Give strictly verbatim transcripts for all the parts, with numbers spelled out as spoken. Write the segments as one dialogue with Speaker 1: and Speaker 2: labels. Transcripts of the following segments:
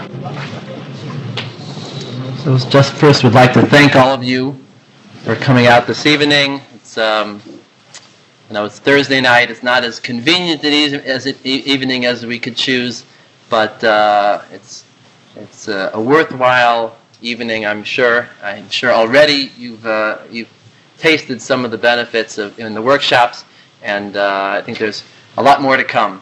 Speaker 1: So just first would like to thank all of you for coming out this evening. It's um, you know it's Thursday night. It's not as convenient an e- as it, e- evening as we could choose, but uh, it's it's a, a worthwhile evening. I'm sure. I'm sure already you've uh, you've tasted some of the benefits of in the workshops, and uh, I think there's a lot more to come.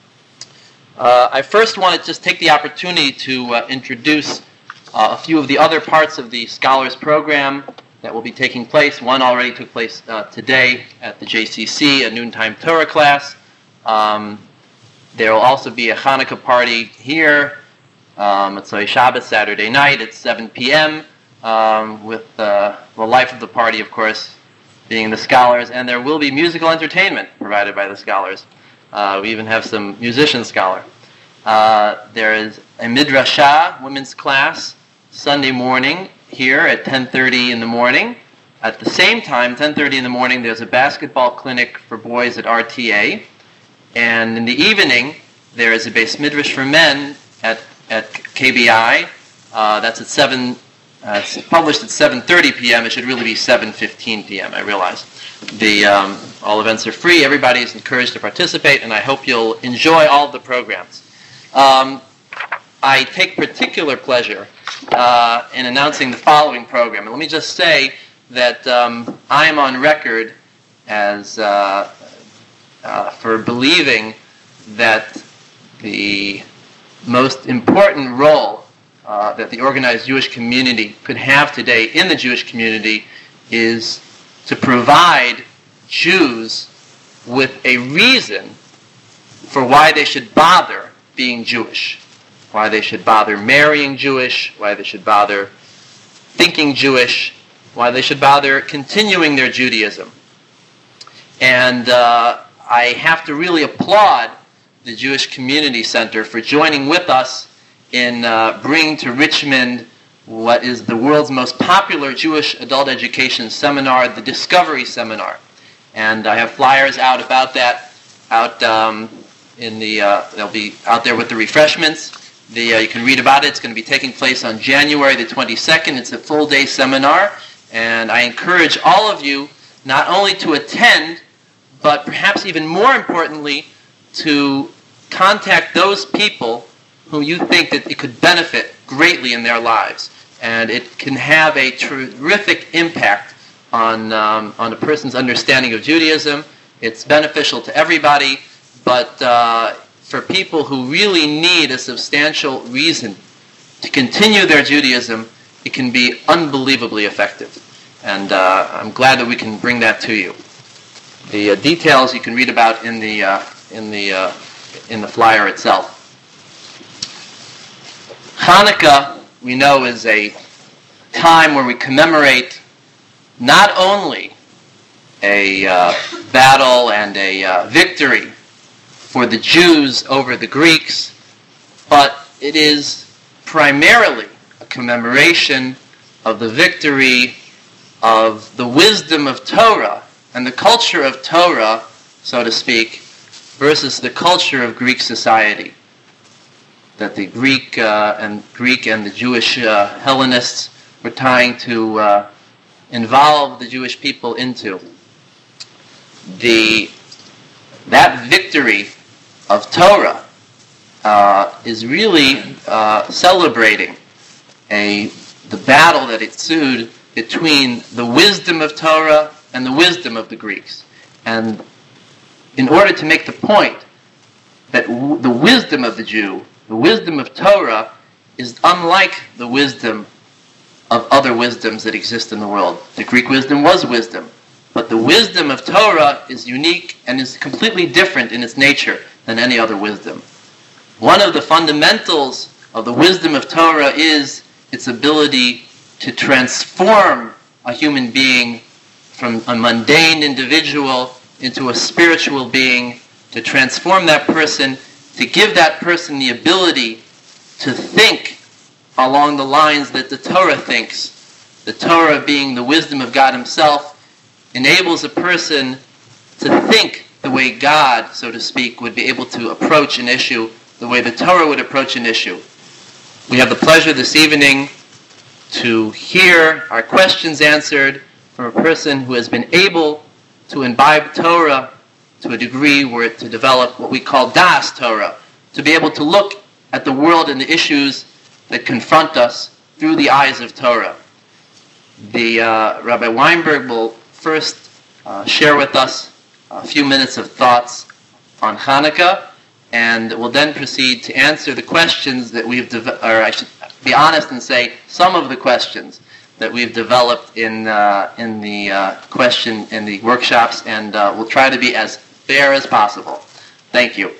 Speaker 1: Uh, I first want to just take the opportunity to uh, introduce uh, a few of the other parts of the Scholars Program that will be taking place. One already took place uh, today at the J C C, a noontime Torah class. Um, there will also be a Hanukkah party here. Um, it's a Shabbos Saturday night at seven p.m. Um, with uh, the life of the party, of course, being the scholars. And there will be musical entertainment provided by the scholars. Uh, we even have some musician scholar. Uh, there is a midrashah, women's class, Sunday morning here at ten thirty in the morning. At the same time, ten thirty in the morning, there's a basketball clinic for boys at R T A. And in the evening, there is a Beis Midrash for men at, at K B I. Uh, that's at seven. Uh, it's published at seven thirty p.m. It should really be seven fifteen p.m. I realize. The um, all events are free. Everybody is encouraged to participate, and I hope you'll enjoy all of the programs. Um, I take particular pleasure uh, in announcing the following program. And let me just say that um, I am on record as uh, uh, for believing that the most important role uh, that the organized Jewish community could have today in the Jewish community is to provide Jews with a reason for why they should bother being Jewish, why they should bother marrying Jewish, why they should bother thinking Jewish, why they should bother continuing their Judaism. And uh, I have to really applaud the Jewish Community Center for joining with us in uh, bringing to Richmond what is the world's most popular Jewish adult education seminar, the Discovery Seminar. And I have flyers out about that, out um, in the, uh, they'll be out there with the refreshments. The, uh, you can read about it. It's going to be taking place on January the twenty-second. It's a full-day seminar, and I encourage all of you not only to attend, but perhaps even more importantly, to contact those people who you think that it could benefit greatly in their lives. And it can have a terrific impact on um, on a person's understanding of Judaism. It's beneficial to everybody, but uh, for people who really need a substantial reason to continue their Judaism, it can be unbelievably effective. And uh, I'm glad that we can bring that to you. The uh, details you can read about in the uh, in the uh, in the flyer itself. Hanukkah, we know, is a time where we commemorate not only a uh, battle and a uh, victory for the Jews over the Greeks, but it is primarily a commemoration of the victory of the wisdom of Torah and the culture of Torah, so to speak, versus the culture of Greek society that the Greek uh, and Greek and the Jewish uh, Hellenists were trying to uh, involve the Jewish people into. The that victory of Torah uh, is really uh, celebrating a the battle that ensued between the wisdom of Torah and the wisdom of the Greeks. And in order to make the point that w- the wisdom of the Jew, the wisdom of Torah, is unlike the wisdom of other wisdoms that exist in the world. The Greek wisdom was wisdom, but the wisdom of Torah is unique and is completely different in its nature than any other wisdom. One of the fundamentals of the wisdom of Torah is its ability to transform a human being from a mundane individual into a spiritual being, to transform that person, to give that person the ability to think along the lines that the Torah thinks. The Torah, being the wisdom of God Himself, enables a person to think the way God, so to speak, would be able to approach an issue, the way the Torah would approach an issue. We have the pleasure this evening to hear our questions answered from a person who has been able to imbibe Torah to a degree where to develop what we call Das Torah, to be able to look at the world and the issues that confront us through the eyes of Torah. The uh, Rabbi Weinberg will first uh, share with us a few minutes of thoughts on Hanukkah, and will then proceed to answer the questions that we've developed, or I should be honest and say some of the questions that we've developed in uh, in the uh, question in the workshops, and uh, we'll try to be as fair as possible. Thank you.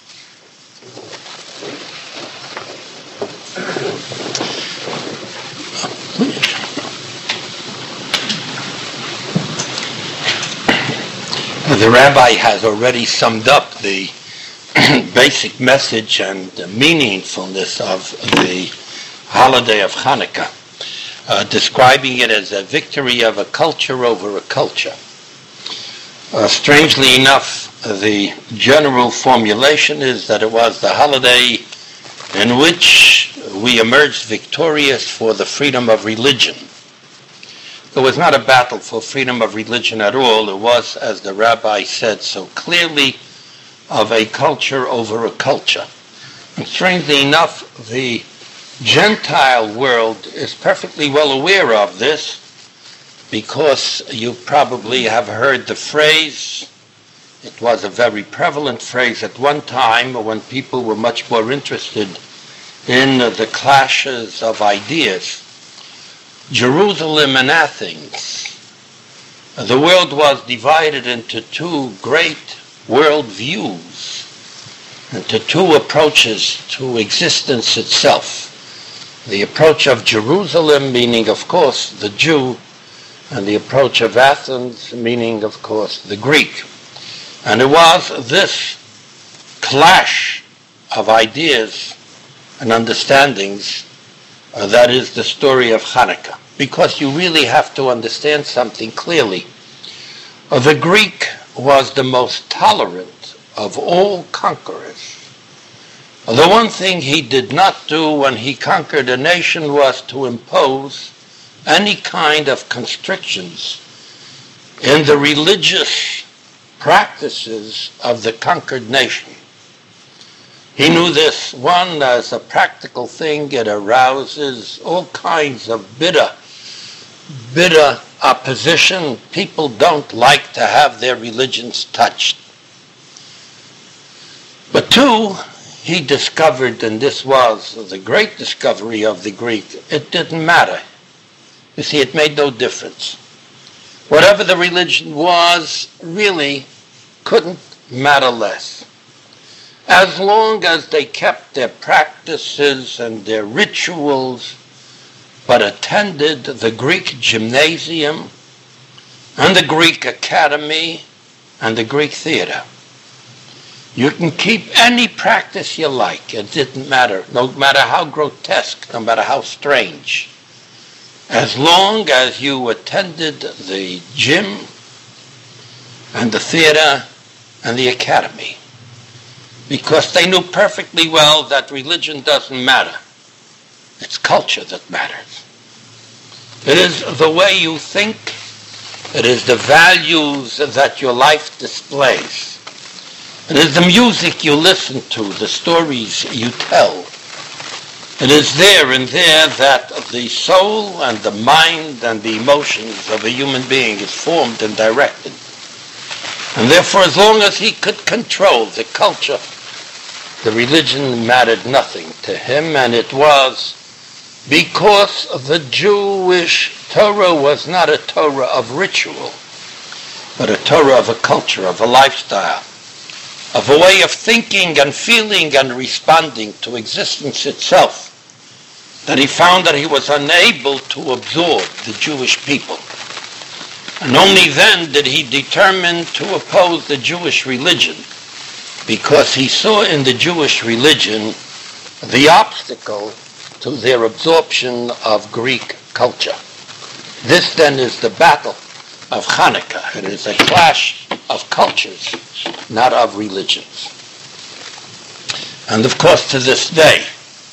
Speaker 2: The rabbi has already summed up the basic message and the meaningfulness of the holiday of Hanukkah, uh, describing it as a victory of a culture over a culture. Uh, strangely enough, the general formulation is that it was the holiday in which we emerged victorious for the freedom of religion. It was not a battle for freedom of religion at all. It was, as the rabbi said so clearly, of a culture over a culture. And strangely enough, the Gentile world is perfectly well aware of this, because you probably have heard the phrase. It was a very prevalent phrase at one time when people were much more interested in the clashes of ideas. Jerusalem and Athens. The world was divided into two great world views, into two approaches to existence itself. The approach of Jerusalem, meaning, of course, the Jew, and the approach of Athens, meaning, of course, the Greek. And it was this clash of ideas and understandings uh, that is the story of Hanukkah. Because you really have to understand something clearly. Uh, the Greek was the most tolerant of all conquerors. Uh, the one thing he did not do when he conquered a nation was to impose any kind of constrictions in the religious practices of the conquered nation. He knew this, one, as a practical thing. It arouses all kinds of bitter, bitter opposition. People don't like to have their religions touched. But two, he discovered, and this was the great discovery of the Greek, it didn't matter. You see, it made no difference. Whatever the religion was, really couldn't matter less. As long as they kept their practices and their rituals, but attended the Greek gymnasium and the Greek academy and the Greek theater. You can keep any practice you like. It didn't matter, no matter how grotesque, no matter how strange. As long as you attended the gym and the theater and the academy. Because they knew perfectly well that religion doesn't matter. It's culture that matters. It is the way you think. It is the values that your life displays. It is the music you listen to, the stories you tell. It is there and there that the soul and the mind and the emotions of a human being is formed and directed. And therefore, as long as he could control the culture, the religion mattered nothing to him, and it was because the Jewish Torah was not a Torah of ritual, but a Torah of a culture, of a lifestyle, of a way of thinking and feeling and responding to existence itself, that he found that he was unable to absorb the Jewish people. And only then did he determine to oppose the Jewish religion, because he saw in the Jewish religion the obstacle to their absorption of Greek culture. This then is the battle of Hanukkah. It is a clash of cultures, not of religions. And of course, to this day,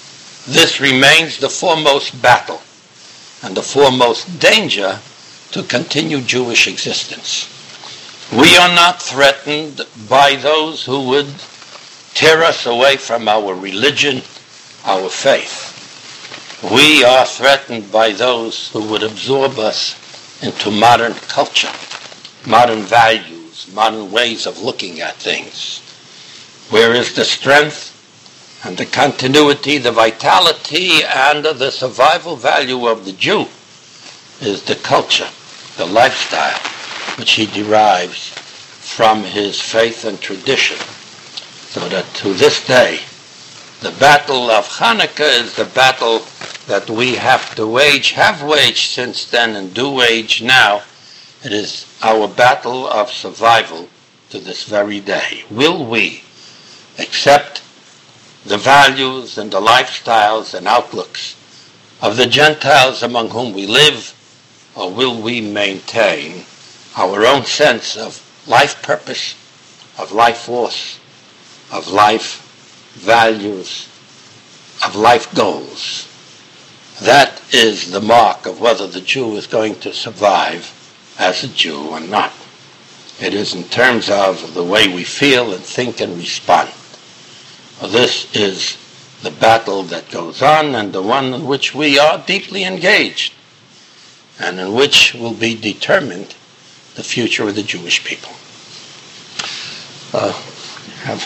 Speaker 2: this remains the foremost battle and the foremost danger to continue Jewish existence. We are not threatened by those who would tear us away from our religion, our faith. We are threatened by those who would absorb us into modern culture, modern values, modern ways of looking at things. Where is the strength and the continuity, the vitality, and the survival value of the Jew is the culture, the lifestyle, which he derives from his faith and tradition. So that to this day, the battle of Hanukkah is the battle that we have to wage, have waged since then, and do wage now. It is our battle of survival to this very day. Will we accept the values and the lifestyles and outlooks of the Gentiles among whom we live, or will we maintain our own sense of life purpose, of life force, of life values, of life goals? That is the mark of whether the Jew is going to survive as a Jew or not. It is in terms of the way we feel and think and respond. This is the battle that goes on, and the one in which we are deeply engaged, and in which will be determined the future of the Jewish people. Uh, have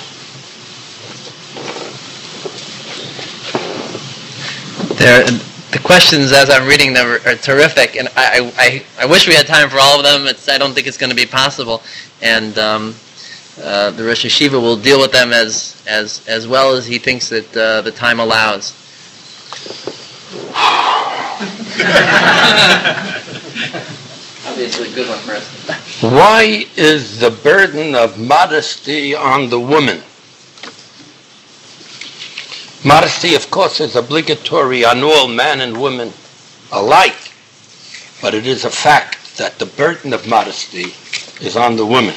Speaker 1: There, the questions as I'm reading them are, are terrific, and I, I, I wish we had time for all of them. It's, I don't think it's going to be possible, and um, uh, the Rosh Hashiva will deal with them as as as well as he thinks that uh, the time allows. Obviously, a good one for us.
Speaker 2: Why is the burden of modesty on the woman? Modesty, of course, is obligatory on all men and women alike, but it is a fact that the burden of modesty is on the woman.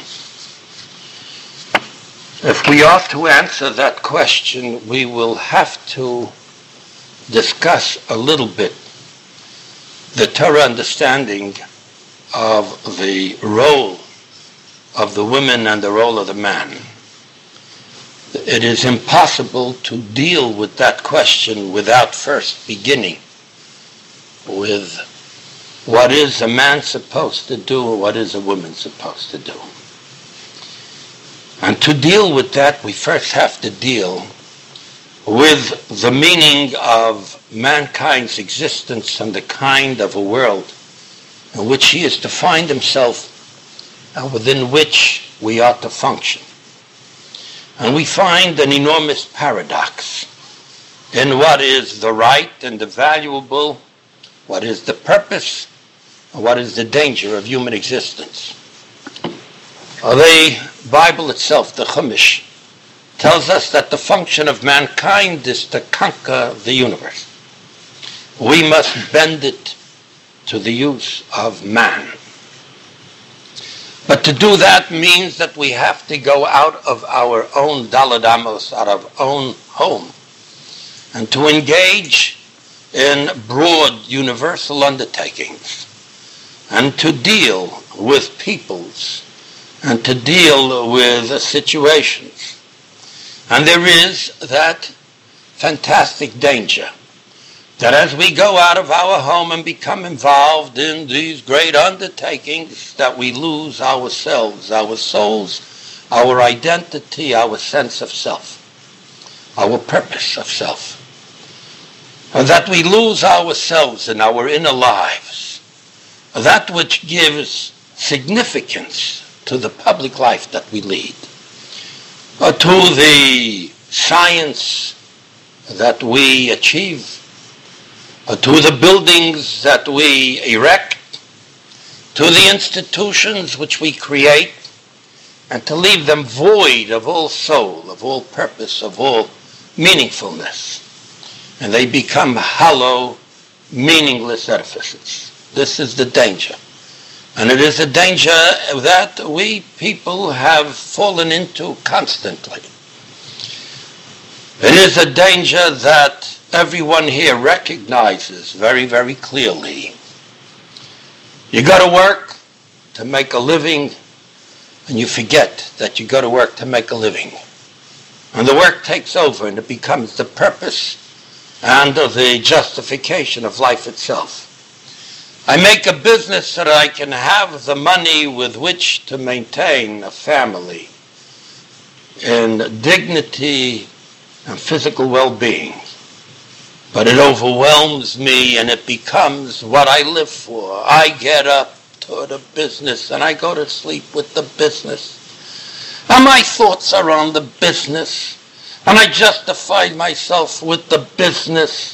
Speaker 2: If we are to answer that question, we will have to discuss a little bit the Torah understanding of the role of the woman and the role of the man. It is impossible to deal with that question without first beginning with what is a man supposed to do and what is a woman supposed to do. And to deal with that, we first have to deal with the meaning of mankind's existence and the kind of a world in which he is to find himself and within which we are to function. And we find an enormous paradox in what is the right and the valuable, what is the purpose, and what is the danger of human existence. The Bible itself, the Chumash, tells us that the function of mankind is to conquer the universe. We must bend it to the use of man. But to do that means that we have to go out of our own Daled Amos, out of our own home, and to engage in broad universal undertakings, and to deal with peoples, and to deal with situations. And there is that fantastic danger that as we go out of our home and become involved in these great undertakings, that we lose ourselves, our souls, our identity, our sense of self, our purpose of self. And that we lose ourselves in our inner lives, that which gives significance to the public life that we lead, or to the science that we achieve, to the buildings that we erect, to the institutions which we create, and to leave them void of all soul, of all purpose, of all meaningfulness. And they become hollow, meaningless edifices. This is the danger. And it is a danger that we people have fallen into constantly. It is a danger that everyone here recognizes very, very clearly. You go to work to make a living, and you forget that you go to work to make a living. And the work takes over, and it becomes the purpose and the justification of life itself. I make a business so that I can have the money with which to maintain a family in dignity and physical well-being. But it overwhelms me and it becomes what I live for. I get up to the business and I go to sleep with the business. And my thoughts are on the business. And I justify myself with the business.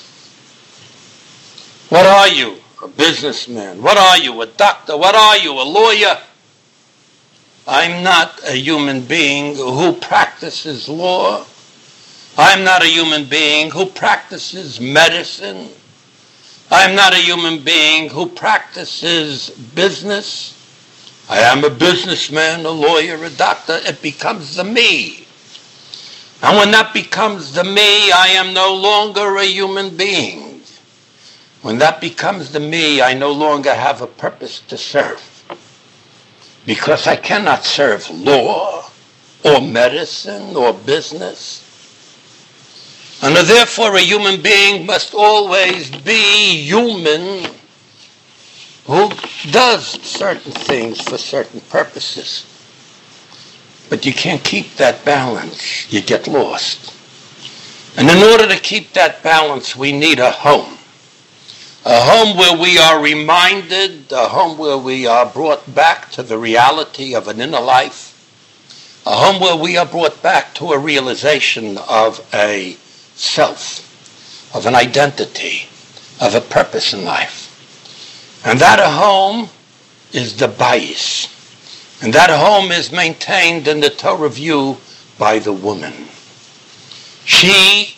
Speaker 2: What are you? A businessman. What are you? A doctor. What are you? A lawyer. I'm not a human being who practices law. I'm not a human being who practices medicine. I'm not a human being who practices business. I am a businessman, a lawyer, a doctor. It becomes the me. And when that becomes the me, I am no longer a human being. When that becomes the me, I no longer have a purpose to serve. Because I cannot serve law or medicine or business. And therefore a human being must always be human who does certain things for certain purposes. But you can't keep that balance. You get lost. And in order to keep that balance, we need a home. A home where we are reminded, a home where we are brought back to the reality of an inner life, a home where we are brought back to a realization of a self, of an identity, of a purpose in life. And that a home is the bayis. And that home is maintained in the Torah view by the woman. She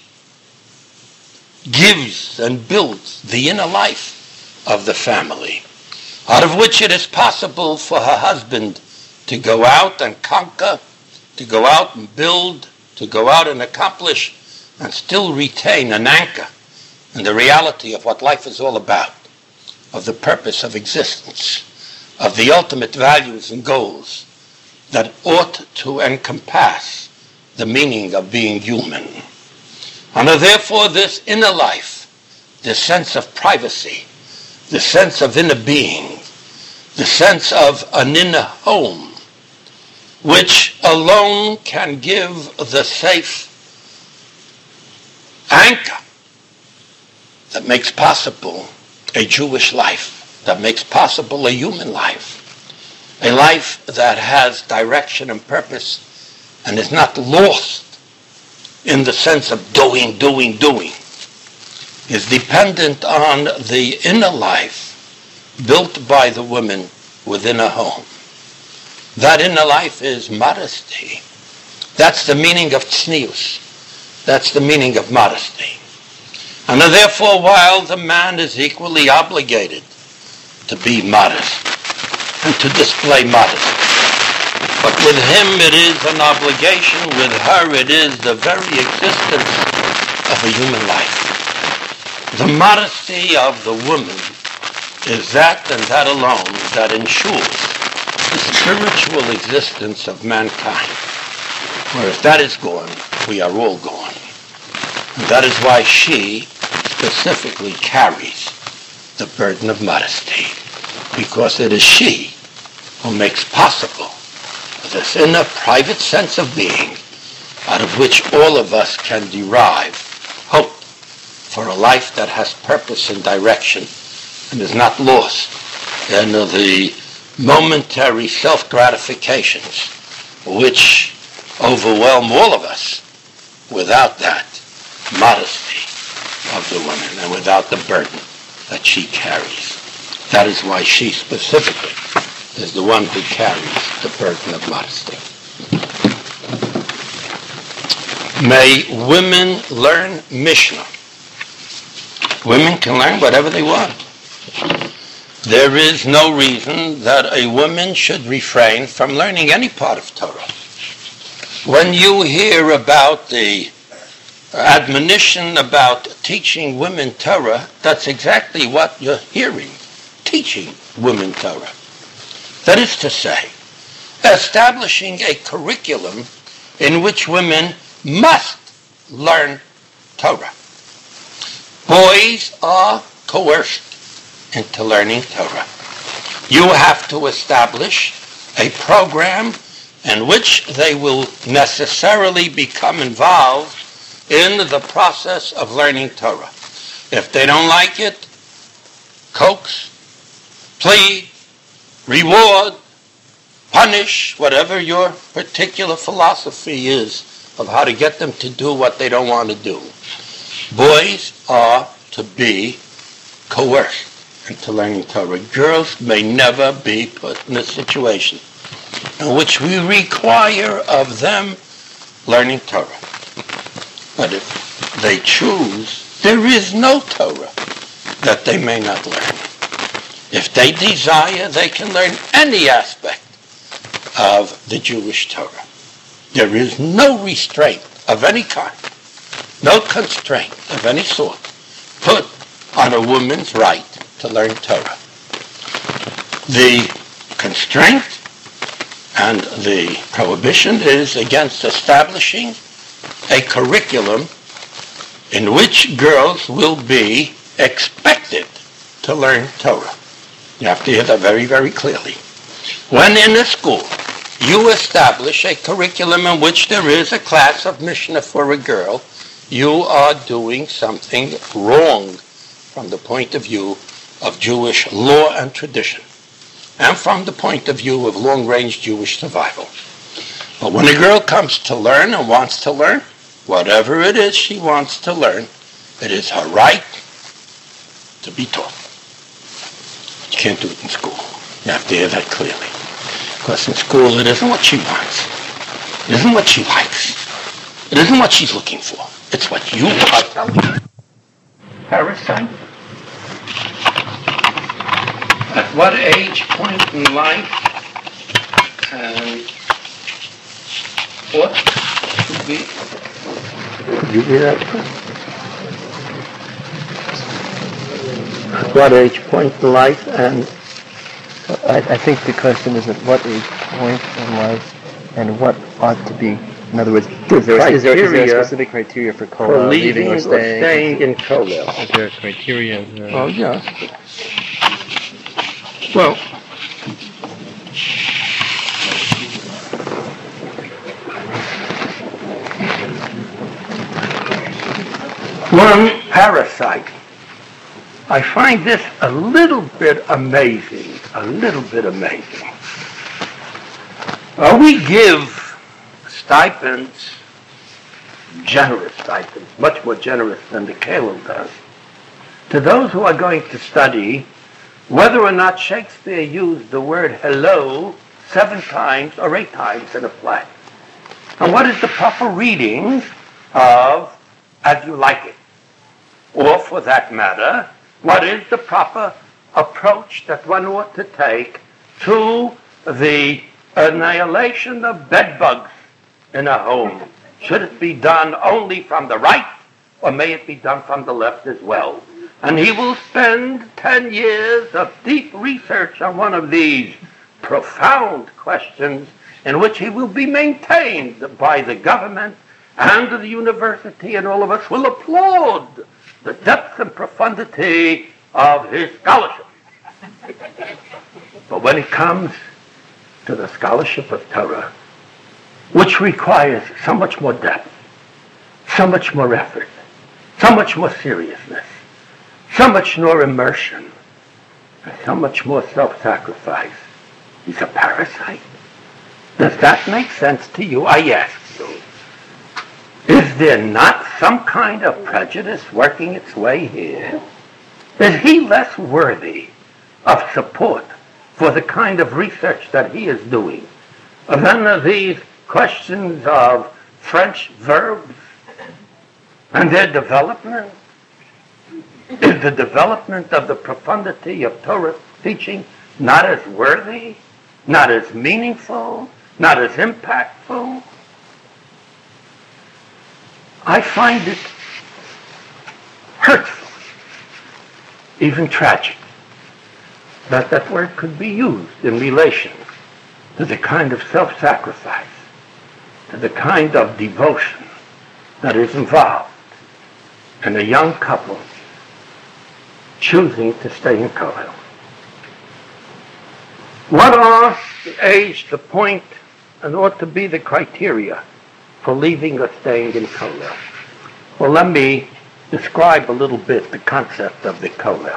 Speaker 2: gives and builds the inner life of the family, out of which it is possible for her husband to go out and conquer, to go out and build, to go out and accomplish, and still retain an anchor in the reality of what life is all about, of the purpose of existence, of the ultimate values and goals that ought to encompass the meaning of being human. And therefore this inner life, this sense of privacy, the sense of inner being, the sense of an inner home, which alone can give the safe anchor that makes possible a Jewish life, that makes possible a human life, a life that has direction and purpose and is not lost in the sense of doing, doing, doing, is dependent on the inner life built by the woman within a home. That inner life is modesty. That's the meaning of tznius. That's the meaning of modesty. And therefore, while the man is equally obligated to be modest and to display modesty, but with him it is an obligation, with her it is the very existence of a human life. The modesty of the woman is that and that alone that ensures the spiritual existence of mankind. Where if that is gone, we are all gone. And that is why she specifically carries the burden of modesty, because it is she who makes possible this inner private sense of being out of which all of us can derive hope for a life that has purpose and direction and is not lost in the momentary self-gratifications which overwhelm all of us without that modesty of the woman and without the burden that she carries. That is why she specifically is the one who carries the burden of modesty. May women learn Mishnah. Women can learn whatever they want. There is no reason that a woman should refrain from learning any part of Torah. When you hear about the admonition about teaching women Torah, that's exactly what you're hearing, teaching women Torah. That is to say, establishing a curriculum in which women must learn Torah. Boys are coerced into learning Torah. You have to establish a program in which they will necessarily become involved in the process of learning Torah. If they don't like it, coax, plead, reward, punish, whatever your particular philosophy is of how to get them to do what they don't want to do. Boys are to be coerced into learning Torah. Girls may never be put in a situation in which we require of them learning Torah. But if they choose, there is no Torah that they may not learn. If they desire, they can learn any aspect of the Jewish Torah. There is no restraint of any kind, no constraint of any sort put on a woman's right to learn Torah. The constraint and the prohibition is against establishing a curriculum in which girls will be expected to learn Torah. You have to hear that very, very clearly. When in a school you establish a curriculum in which there is a class of Mishnah for a girl, you are doing something wrong from the point of view of Jewish law and tradition, and from the point of view of long-range Jewish survival. But when a girl comes to learn and wants to learn, whatever it is she wants to learn, it is her right to be taught. You can't do it in school. You have to hear that clearly. Because in school, it isn't what she wants. It isn't what she likes. It isn't what she's looking for. It's what you are telling her. Parasite. At what age point in life and what should be? Could you read that? At what age point in life and
Speaker 1: I, I think the question is at what age point in life and what ought to be. In other words, is there, is there, is there a specific criteria for kollel,
Speaker 2: for leaving
Speaker 1: leaving or staying?
Speaker 2: Or staying in kollel?
Speaker 1: Is there a criteria? Uh,
Speaker 2: oh, yeah. Well, one parasite. I find this a little bit amazing, a little bit amazing. Uh, we give stipends, generous stipends, much more generous than the Kollel does, to those who are going to study whether or not Shakespeare used the word hello seven times or eight times in a play. And what is the proper reading of As You Like It? Or, for that matter, what is the proper approach that one ought to take to the annihilation of bedbugs in a home? Should it be done only from the right, or may it be done from the left as well? And he will spend ten years of deep research on one of these profound questions in which he will be maintained by the government and the university, and all of us will applaud the depth and profundity of his scholarship. But when it comes to the scholarship of Torah, which requires so much more depth, so much more effort, so much more seriousness, so much more immersion, and so much more self-sacrifice, he's a parasite. Does that make sense to you? I ask you. Is there not some kind of prejudice working its way here? Is he less worthy of support for the kind of research that he is doing than these questions of French verbs and their development? Is the development of the profundity of Torah teaching not as worthy, not as meaningful, not as impactful?
Speaker 3: I find it hurtful, even tragic, that that word could be used in relation to the kind of self-sacrifice, to the kind of devotion that is involved in a young couple choosing to stay in Kollel. What are the age, the point, and ought to be the criteria for leaving or staying in Kollel? Well, let me describe a little bit the concept of the Kollel.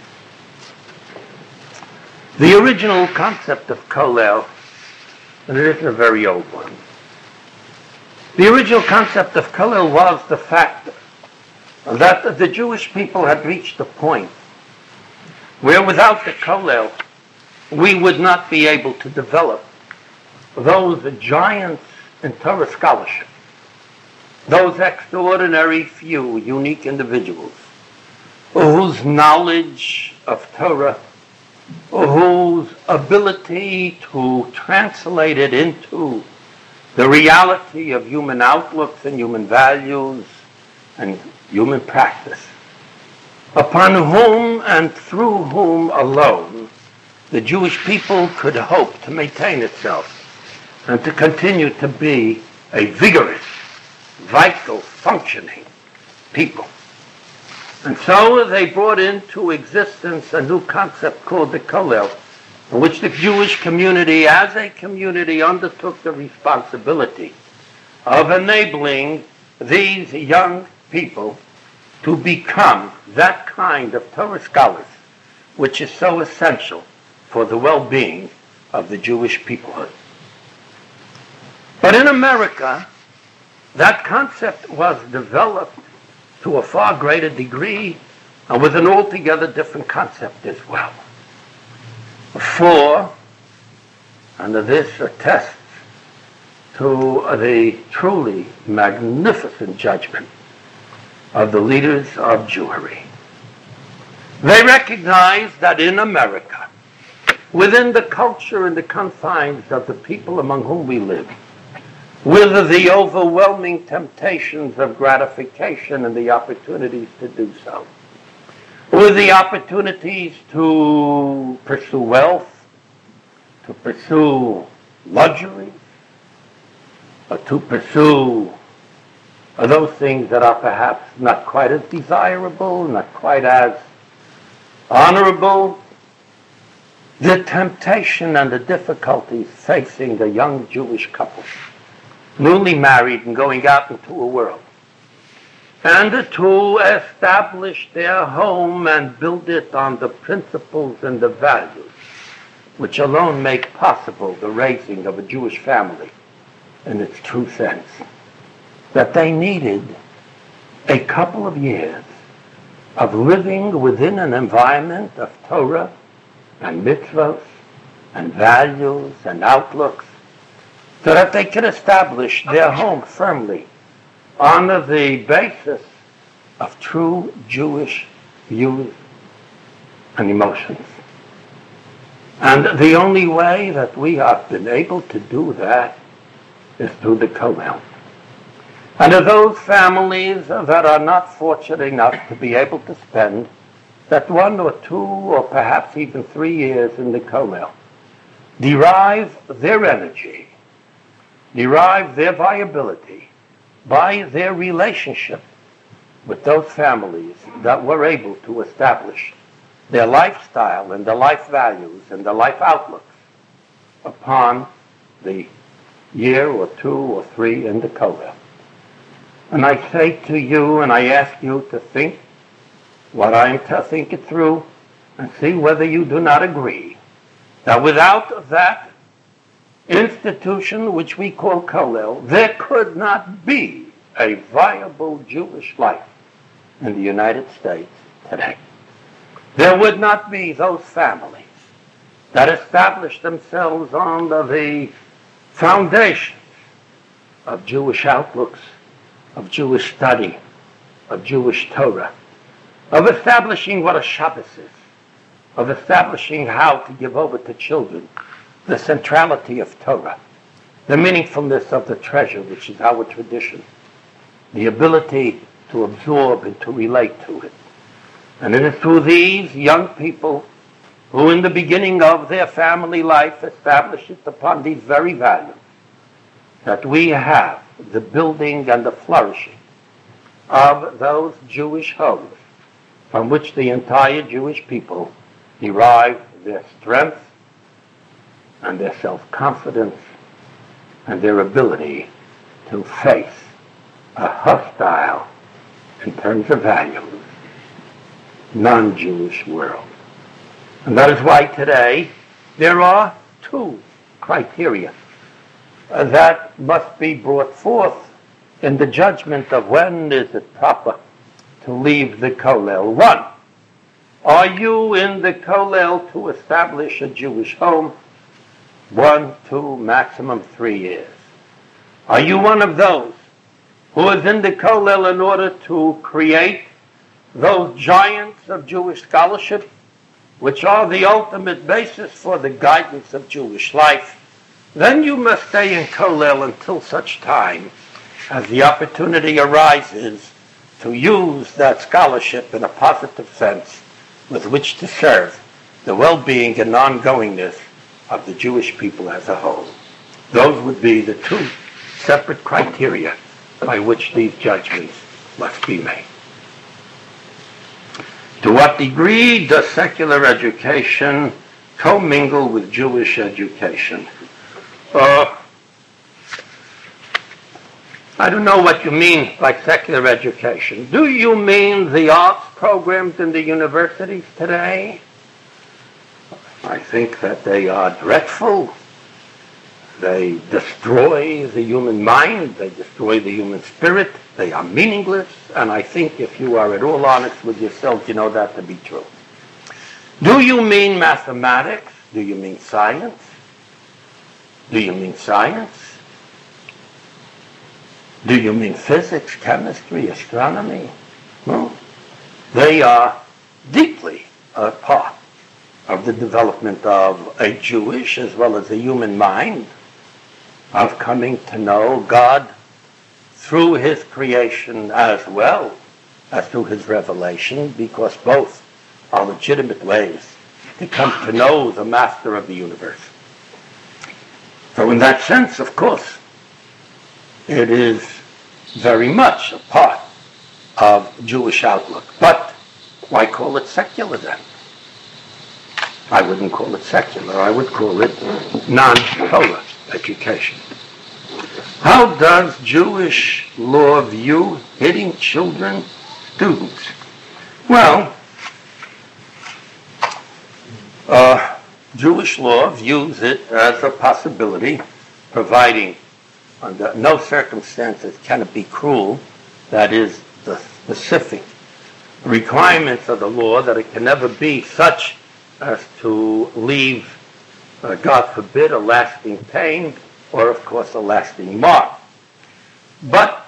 Speaker 3: The original concept of Kollel, and it isn't a very old one, the original concept of Kollel was the fact that the Jewish people had reached a point where without the Kollel, we would not be able to develop those giants in Torah scholarship, those extraordinary few unique individuals whose knowledge of Torah, whose ability to translate it into the reality of human outlooks and human values and human practice, upon whom and through whom alone the Jewish people could hope to maintain itself and to continue to be a vigorous, vital, functioning people. And so they brought into existence a new concept called the Kollel, in which the Jewish community as a community undertook the responsibility of enabling these young people to become that kind of Torah scholars which is so essential for the well-being of the Jewish peoplehood. But in America, that concept was developed to a far greater degree and with an altogether different concept as well. For, and this attests to the truly magnificent judgment of the leaders of Jewry. They recognized that in America, within the culture and the confines of the people among whom we live, with the overwhelming temptations of gratification and the opportunities to do so, with the opportunities to pursue wealth, to pursue luxury, or to pursue those things that are perhaps not quite as desirable, not quite as honorable, the temptation and the difficulties facing the young Jewish couple, newly married and going out into a world, and to establish their home and build it on the principles and the values which alone make possible the raising of a Jewish family in its true sense, that they needed a couple of years of living within an environment of Torah and mitzvot and values and outlooks, so that they could establish their home firmly on the basis of true Jewish views and emotions. And the only way that we have been able to do that is through the Kollel. And of those families that are not fortunate enough to be able to spend that one or two or perhaps even three years in the Kollel, derive their energy, derive their viability by their relationship with those families that were able to establish their lifestyle and their life values and their life outlooks upon the year or two or three in the Kollel. And I say to you, and I ask you to think what I am to think it through and see whether you do not agree that without that institution which we call Kollel, there could not be a viable Jewish life in the United States today. There would not be those families that establish themselves on the foundations of Jewish outlooks, of Jewish study, of Jewish Torah, of establishing what a Shabbos is, of establishing how to give over to children the centrality of Torah, the meaningfulness of the treasure, which is our tradition, the ability to absorb and to relate to it. And it is through these young people who in the beginning of their family life establish it upon these very values that we have the building and the flourishing of those Jewish homes from which the entire Jewish people derive their strength and their self-confidence and their ability to face a hostile, in terms of values, non-Jewish world. And that is why today there are two criteria uh, that must be brought forth in the judgment of when is it proper to leave the kollel. One, are you in the kollel to establish a Jewish home? One, two, maximum three years. Are you one of those who is in the kollel in order to create those giants of Jewish scholarship, which are the ultimate basis for the guidance of Jewish life? Then you must stay in kollel until such time as the opportunity arises to use that scholarship in a positive sense with which to serve the well-being and ongoingness of the Jewish people as a whole. Those would be the two separate criteria by which these judgments must be made. To what degree does secular education commingle with Jewish education? Uh, I don't know what you mean by secular education. Do you mean the arts programs in the universities today? I think that they are dreadful. They destroy the human mind. They destroy the human spirit. They are meaningless. And I think if you are at all honest with yourself, you know that to be true. Do you mean mathematics? Do you mean science? Do you mean science? Do you mean physics, chemistry, astronomy? No. They are deeply a part of the development of a Jewish as well as a human mind, of coming to know God through his creation as well as through his revelation, because both are legitimate ways to come to know the master of the universe. So in that sense, of course, it is very much a part of Jewish outlook. But why call it secular then? I wouldn't call it secular. I would call it non-Torah education. How does Jewish law view hitting children, students? Well, uh, Jewish law views it as a possibility, providing under no circumstances can it be cruel. That is the specific requirements of the law, that it can never be such as to leave, uh, God forbid, a lasting pain or, of course, a lasting mark. But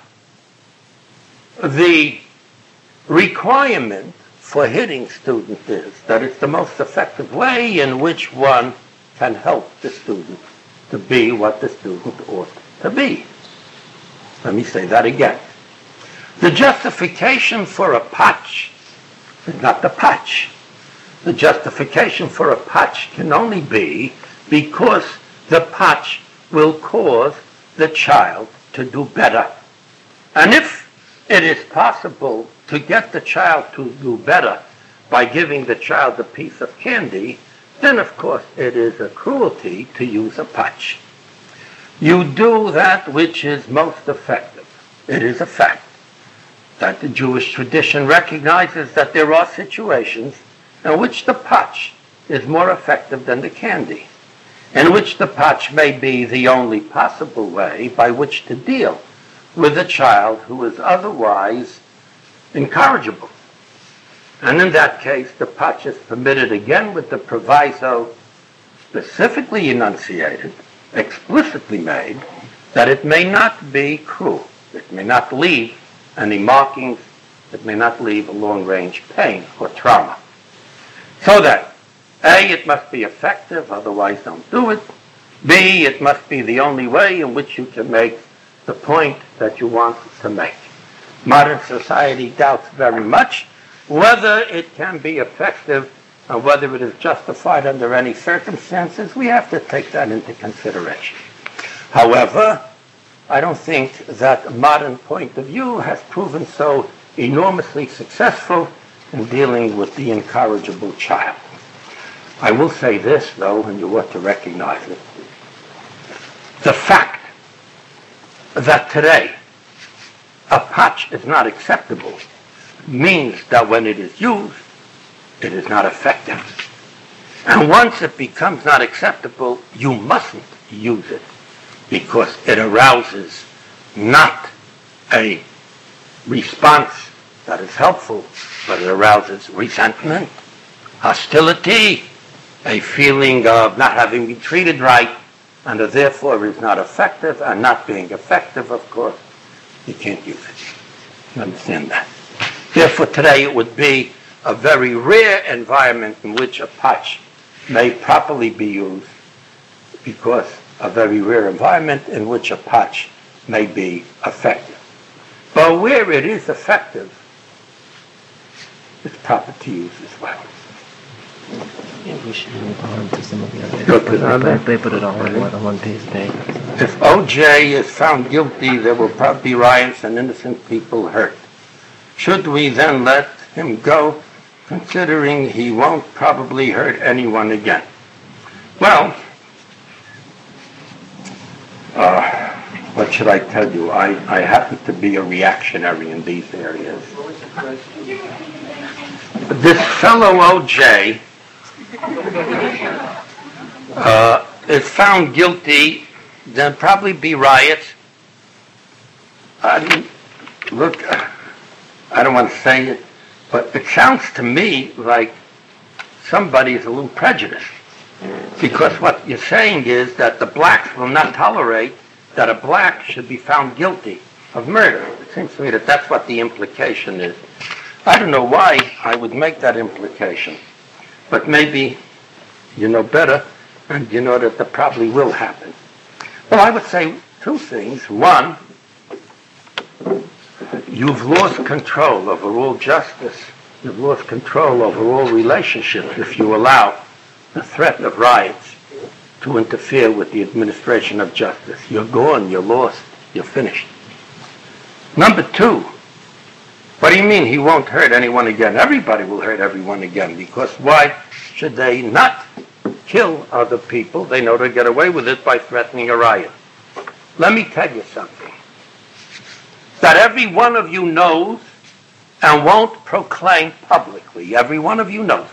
Speaker 3: the requirement for hitting students is that it's the most effective way in which one can help the student to be what the student ought to be. Let me say that again. The justification for a patch is not the patch. The justification for a patch can only be because the patch will cause the child to do better. And if it is possible to get the child to do better by giving the child a piece of candy, then of course it is a cruelty to use a patch. You do that which is most effective. It is a fact that the Jewish tradition recognizes that there are situations in which the patch is more effective than the candy, in which the patch may be the only possible way by which to deal with a child who is otherwise incorrigible. And in that case, the patch is permitted again with the proviso specifically enunciated, explicitly made, that it may not be cruel. It may not leave any markings. It may not leave a long-range pain or trauma. So that, A, it must be effective, otherwise don't do it. B, it must be the only way in which you can make the point that you want to make. modern society doubts very much whether it can be effective and whether it is justified under any circumstances. We have to take that into consideration. However, I don't think that modern point of view has proven so enormously successful in dealing with the incorrigible child. I will say this, though, and you ought to recognize it. The fact that today a patch is not acceptable means that when it is used, it is not effective. And once it becomes not acceptable, you mustn't use it because it arouses not a response that is helpful, but it arouses resentment, hostility, a feeling of not having been treated right, and that therefore is not effective, and not being effective, of course, you can't use it. You understand that? Therefore, today it would be a very rare environment in which a patch may properly be used, because a very rare environment in which a patch may be effective. But where it is effective, it's proper to use as well.
Speaker 1: Yeah, we should move on to some of the other.
Speaker 3: Go to the other.
Speaker 1: They put it all on one, on one piece of paper.
Speaker 3: If O J is found guilty, there will probably be riots and innocent people hurt. Should we then let him go, considering he won't probably hurt anyone again? Well, uh, what should I tell you? I, I happen to be a reactionary in these areas. This fellow O J uh, is found guilty, there'll probably be riots. I mean, look, I don't want to say it, but it sounds to me like somebody's a little prejudiced. Because what you're saying is that the blacks will not tolerate that a black should be found guilty of murder. It seems to me that that's what the implication is. I don't know why I would make that implication, but maybe you know better, and you know that that probably will happen. Well, I would say two things. One, you've lost control over all justice. You've lost control over all relationships if you allow the threat of riots to interfere with the administration of justice. You're gone, you're lost, you're finished. Number two, what do you mean he won't hurt anyone again? Everybody will hurt everyone again, because why should they not kill other people? They know they'll get away with it by threatening a riot. Let me tell you something that every one of you knows and won't proclaim publicly. Every one of you knows.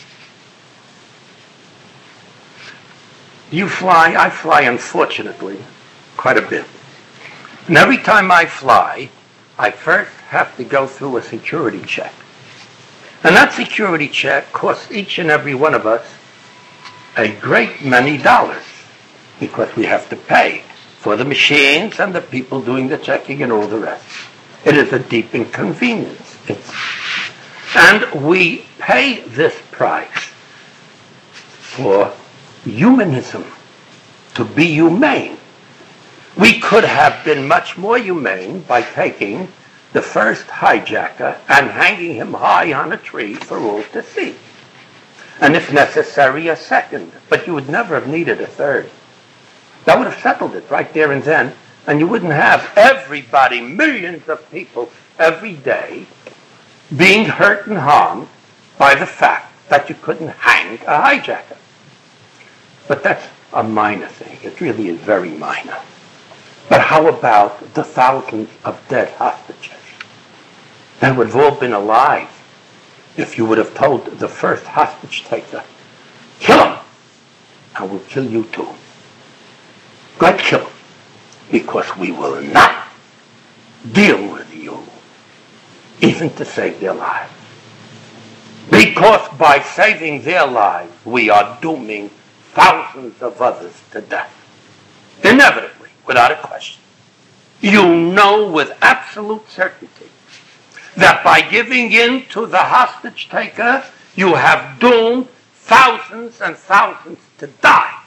Speaker 3: You fly, I fly, unfortunately, quite a bit. And every time I fly, I first have to go through a security check. And that security check costs each and every one of us a great many dollars, because we have to pay for the machines and the people doing the checking and all the rest. It is a deep inconvenience. It's, and we pay this price for humanism, to be humane. We could have been much more humane by taking the first hijacker and hanging him high on a tree for all to see. And if necessary, a second. But you would never have needed a third. That would have settled it right there and then, and you wouldn't have everybody, millions of people every day, being hurt and harmed by the fact that you couldn't hang a hijacker. But that's a minor thing. It really is very minor. But how about the thousands of dead hostages? They would have all been alive if you would have told the first hostage taker, kill him, and we'll kill you too. Go ahead, kill him, because we will not deal with you, even to save their lives. Because by saving their lives, we are dooming thousands of others to death. Inevitably, without a question. You know with absolute certainty that by giving in to the hostage taker, you have doomed thousands and thousands to die.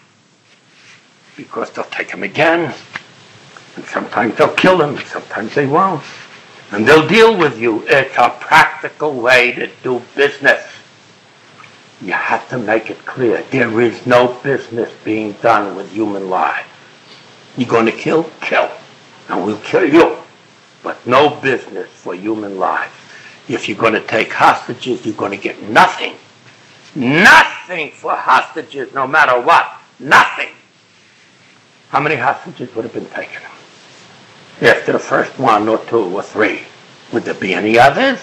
Speaker 3: Because they'll take him again, and sometimes they'll kill him, and sometimes they won't. and they'll deal with you. It's a practical way to do business. You have to make it clear. There is no business being done with human lives. You're going to kill? Kill. And we'll kill you. But no business for human lives. If you're going to take hostages, you're going to get nothing. Nothing for hostages, no matter what. Nothing. How many hostages would have been taken? After the first one or two or three. Would there be any others?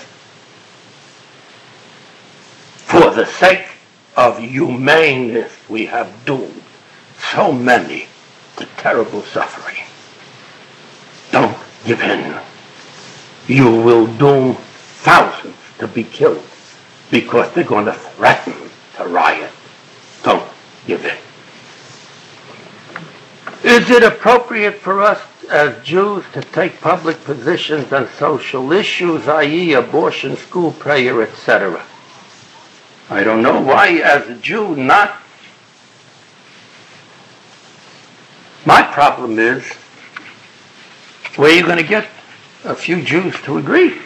Speaker 3: For the sake of humaneness, we have doomed so many to terrible suffering. Don't give in. You will doom thousands to be killed because they're going to threaten to riot. Don't give in. Is it appropriate for us as Jews to take public positions on social issues, that is abortion, school prayer, et cetera? I don't know why, as a Jew, not. My problem is, where are you going to get a few Jews to agree?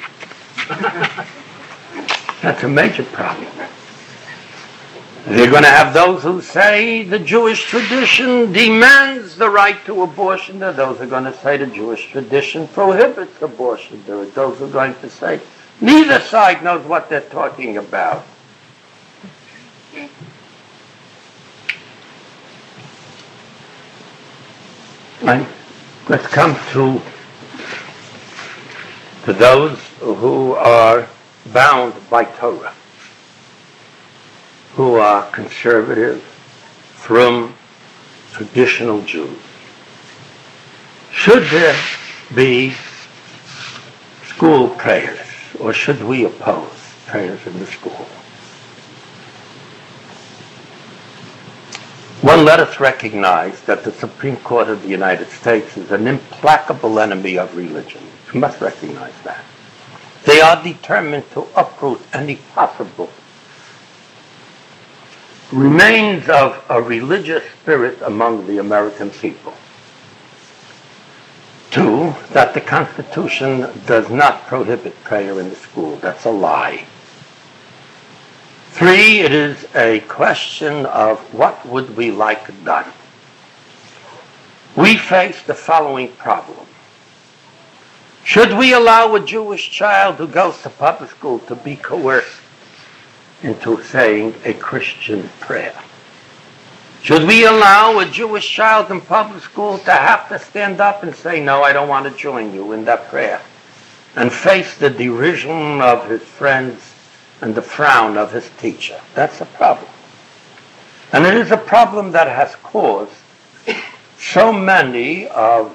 Speaker 3: That's a major problem. They're going to have those who say the Jewish tradition demands the right to abortion. There are those who are going to say the Jewish tradition prohibits abortion. There are those who are going to say neither side knows what they're talking about. And let's come to, to those who are bound by Torah, who are conservative, from traditional Jews. Should there be school prayers, or should we oppose prayers in the school? One, let us recognize that the Supreme Court of the United States is an implacable enemy of religion. You must recognize that. They are determined to uproot any possible remains of a religious spirit among the American people. Two, that the Constitution does not prohibit prayer in the school. That's a lie. Three, it is a question of what would we like done. We face the following problem. Should we allow a Jewish child who goes to public school to be coerced into saying a Christian prayer? Should we allow a Jewish child in public school to have to stand up and say, no, I don't want to join you in that prayer, and face the derision of his friends and the frown of his teacher? That's a problem. And it is a problem that has caused so many of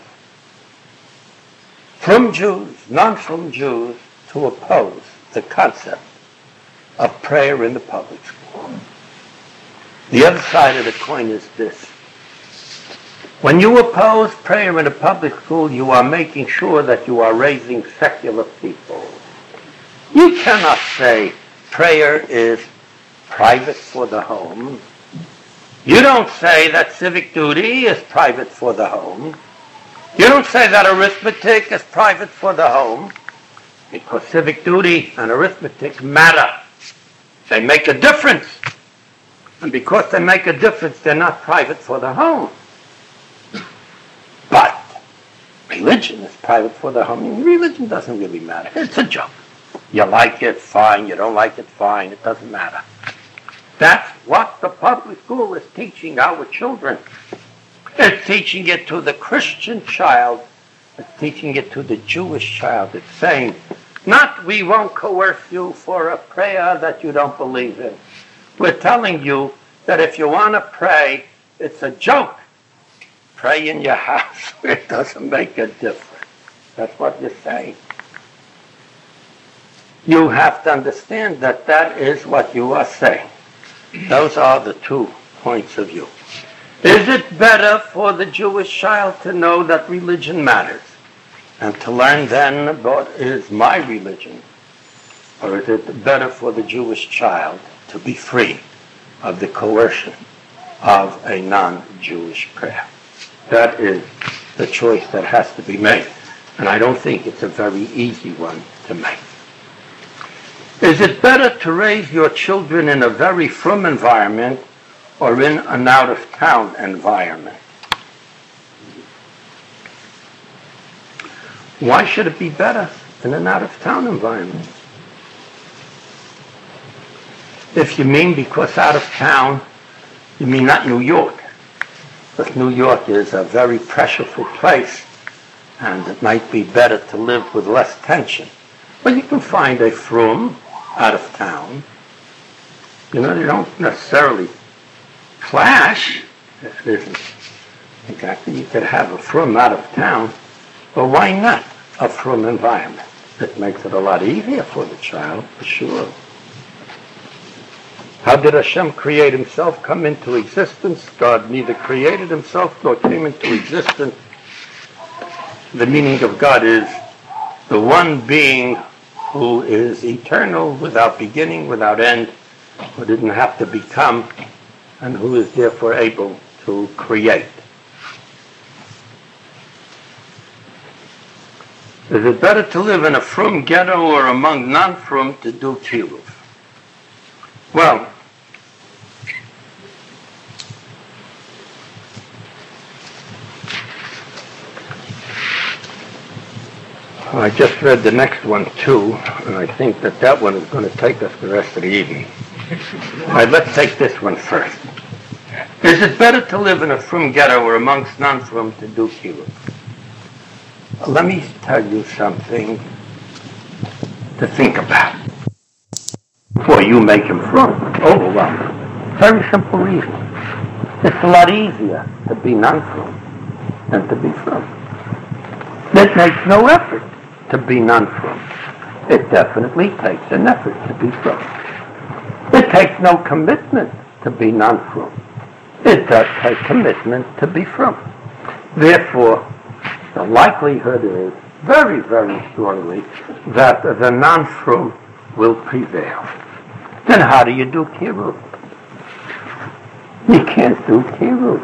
Speaker 3: from Jews, non-from Jews, to oppose the concept of prayer in the public school. The other side of the coin is this. When you oppose prayer in a public school, you are making sure that you are raising secular people. You cannot say prayer is private for the home. You don't say that civic duty is private for the home. You don't say that arithmetic is private for the home, because civic duty and arithmetic matter. They make a difference. And because they make a difference, they're not private for the home. But religion is private for the home. I mean, religion doesn't really matter. It's a joke. You like it, fine. You don't like it, fine. It doesn't matter. That's what the public school is teaching our children. It's teaching it to the Christian child. It's teaching it to the Jewish child. It's saying, not we won't coerce you for a prayer that you don't believe in. We're telling you that if you want to pray, it's a joke. Pray in your house where it doesn't make a difference. That's what you're saying. You have to understand that that is what you are saying. Those are the two points of view. Is it better for the Jewish child to know that religion matters and to learn then what is my religion? Or is it better for the Jewish child to be free of the coercion of a non-Jewish prayer? That is the choice that has to be made. And I don't think it's a very easy one to make. Is it better to raise your children in a very frum environment or in an out-of-town environment? Why should it be better in an out-of-town environment? If you mean because out of town, you mean not New York. Because New York is a very pressureful place, and it might be better to live with less tension. But you can find a frum out of town. You know, they don't necessarily clash. It isn't exactly. You could have a frum out of town, but why not a frum environment? It makes it a lot easier for the child, for sure. How did Hashem create himself, come into existence? God neither created himself nor came into existence. The meaning of God is the one being who is eternal, without beginning, without end, who didn't have to become, and who is therefore able to create. Is it better to live in a frum ghetto or among non-frum to do kiruv? Well, I just read the next one too, and I think that that one is going to take us the rest of the evening. All right, let's take this one first. Is it better to live in a frum ghetto or amongst non-frum to do kiruv? Let me tell you something to think about before you make him frum. Oh, well, very simple reason. It's a lot easier to be non-frum than to be frum. It makes no effort to be non-frum. It definitely takes an effort to be frum. It takes no commitment to be non-frum. It does take commitment to be frum. Therefore, the likelihood is very, very strongly that the non-frum will prevail. Then how do you do kiruv? You can't do kiruv.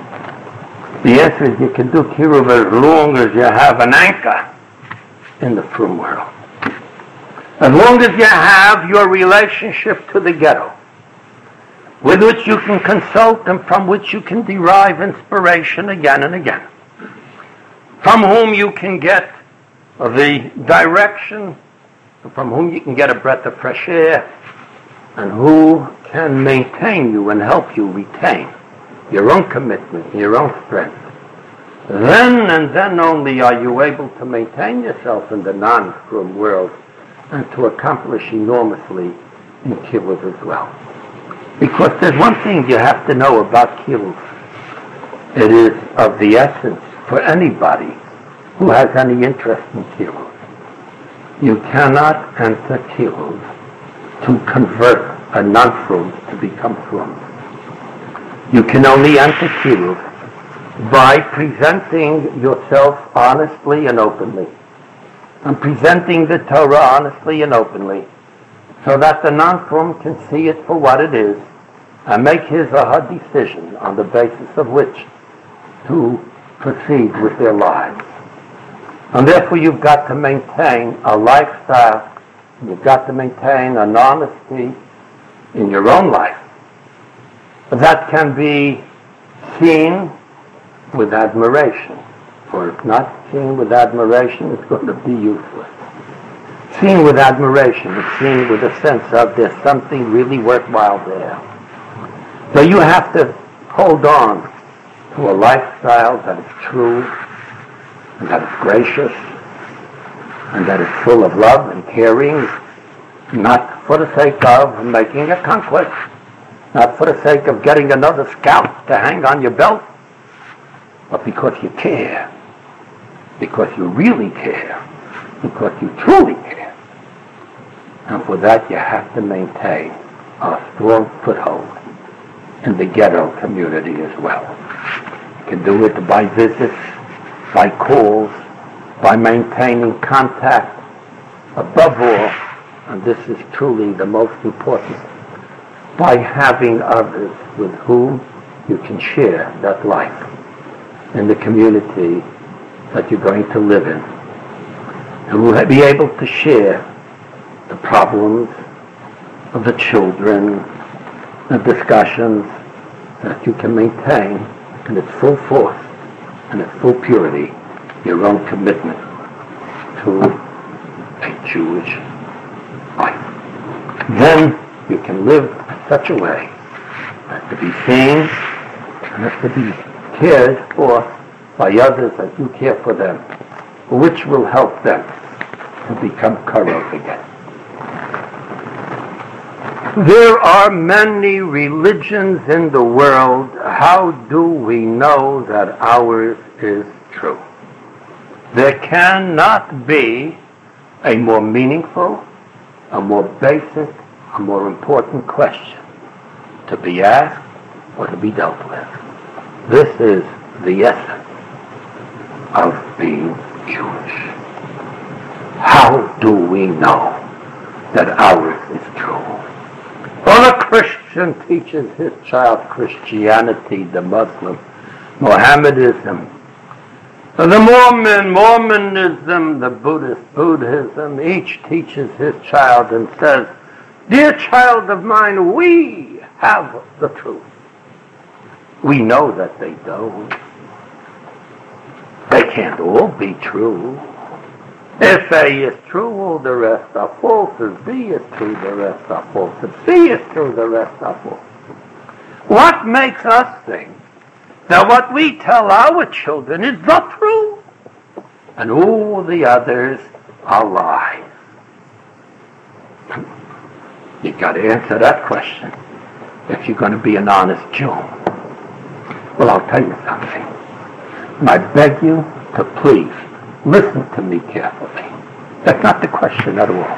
Speaker 3: The answer is you can do kiruv as long as you have an anchor in the frum world. As long as you have your relationship to the ghetto, with which you can consult and from which you can derive inspiration again and again, from whom you can get the direction, from whom you can get a breath of fresh air, and who can maintain you and help you retain your own commitment, your own strength. Then and then only are you able to maintain yourself in the non-frum world and to accomplish enormously in kiruv as well. Because there's one thing you have to know about kiruv. It is of the essence for anybody who has any interest in kiruv. You cannot enter kiruv to convert a non-frum to become frum. You can only enter kiruv by presenting yourself honestly and openly, and presenting the Torah honestly and openly, so that the non-frum can see it for what it is and make his or her decision on the basis of which to proceed with their lives. And therefore you've got to maintain a lifestyle, you've got to maintain an honesty in your own life that can be seen with admiration. For if not seen with admiration, it's going to be useless. Seen with admiration is seen with a sense of there's something really worthwhile there. So you have to hold on to a lifestyle that is true, and that is gracious, and that is full of love and caring, not for the sake of making a conquest, not for the sake of getting another scalp to hang on your belt, but because you care, because you really care, because you truly care. And for that you have to maintain a strong foothold in the ghetto community as well. You can do it by visits, by calls, by maintaining contact. Above all, and this is truly the most important, by having others with whom you can share that life in the community that you're going to live in to be able to share the problems of the children, the discussions, that you can maintain in its full force and its full purity your own commitment to a Jewish life. Then you can live in such a way as to be seen and as to be cared for by others as you care for them, which will help them to become karov again. There are many religions in the world. How do we know that ours is true? There cannot be a more meaningful, a more basic, a more important question to be asked or to be dealt with. This is the essence of being Jewish. How do we know that ours is true? Well, a Christian teaches his child Christianity, the Muslim Mohammedanism, the Mormon Mormonism, the Buddhist Buddhism. Each teaches his child and says, "Dear child of mine, we have the truth." We know that they don't. They can't all be true. If A is true, all the rest are false. If B is true, the rest are false. If C is true, the rest are false. What makes us think that what we tell our children is the truth and all the others are lies? You've got to answer that question if you're going to be an honest Jew. Well, I'll tell you something. And I beg you to please listen to me carefully. That's not the question at all.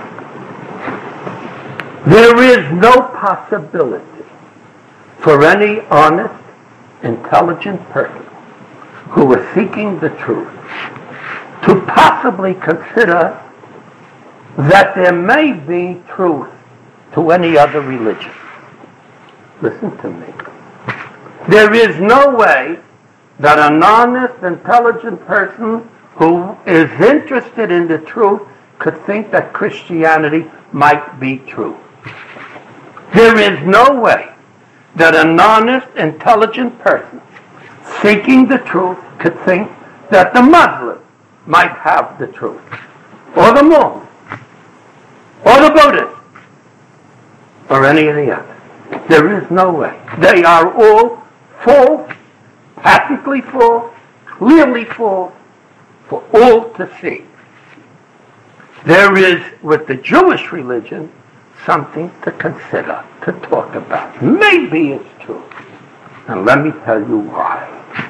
Speaker 3: There is no possibility for any honest, intelligent person who is seeking the truth to possibly consider that there may be truth to any other religion. Listen to me. There is no way that an honest, intelligent person who is interested in the truth could think that Christianity might be true. There is no way that an honest, intelligent person seeking the truth could think that the Muslim might have the truth, or the Mormon, or the Buddhist, or any of the others. There is no way. They are all false, patently false, clearly false, for all to see. There is, with the Jewish religion, something to consider, to talk about. Maybe it's true. And let me tell you why.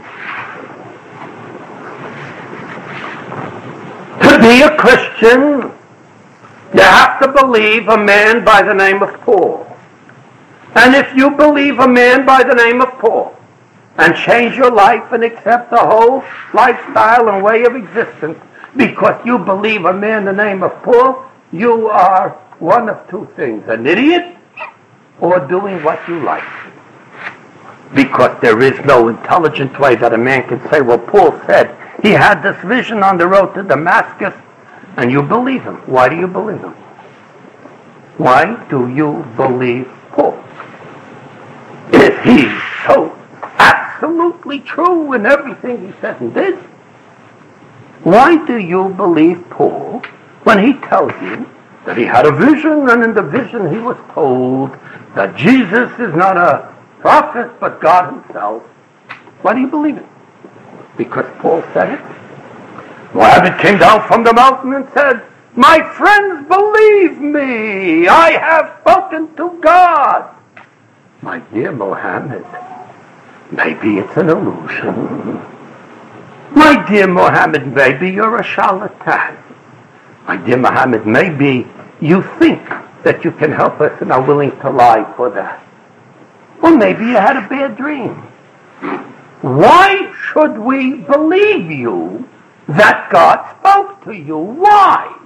Speaker 3: To be a Christian, you have to believe a man by the name of Paul. And if you believe a man by the name of Paul, and change your life and accept the whole lifestyle and way of existence because you believe a man the name of Paul, you are one of two things, an idiot or doing what you like. Because there is no intelligent way that a man can say, well, Paul said he had this vision on the road to Damascus, and you believe him. Why do you believe him? Why do you believe Paul? If he's so absolutely true in everything he said and did, why do you believe Paul when he tells you that he had a vision, and in the vision he was told that Jesus is not a prophet but God himself? Why do you believe it? Because Paul said it? Muhammad came down from the mountain and said, my friends, believe me, I have spoken to God. My dear Muhammad, maybe it's an illusion. My dear Muhammad, maybe you're a charlatan. My dear Muhammad, maybe you think that you can help us and are willing to lie for that. Or maybe you had a bad dream. Why should we believe you that God spoke to you? Why?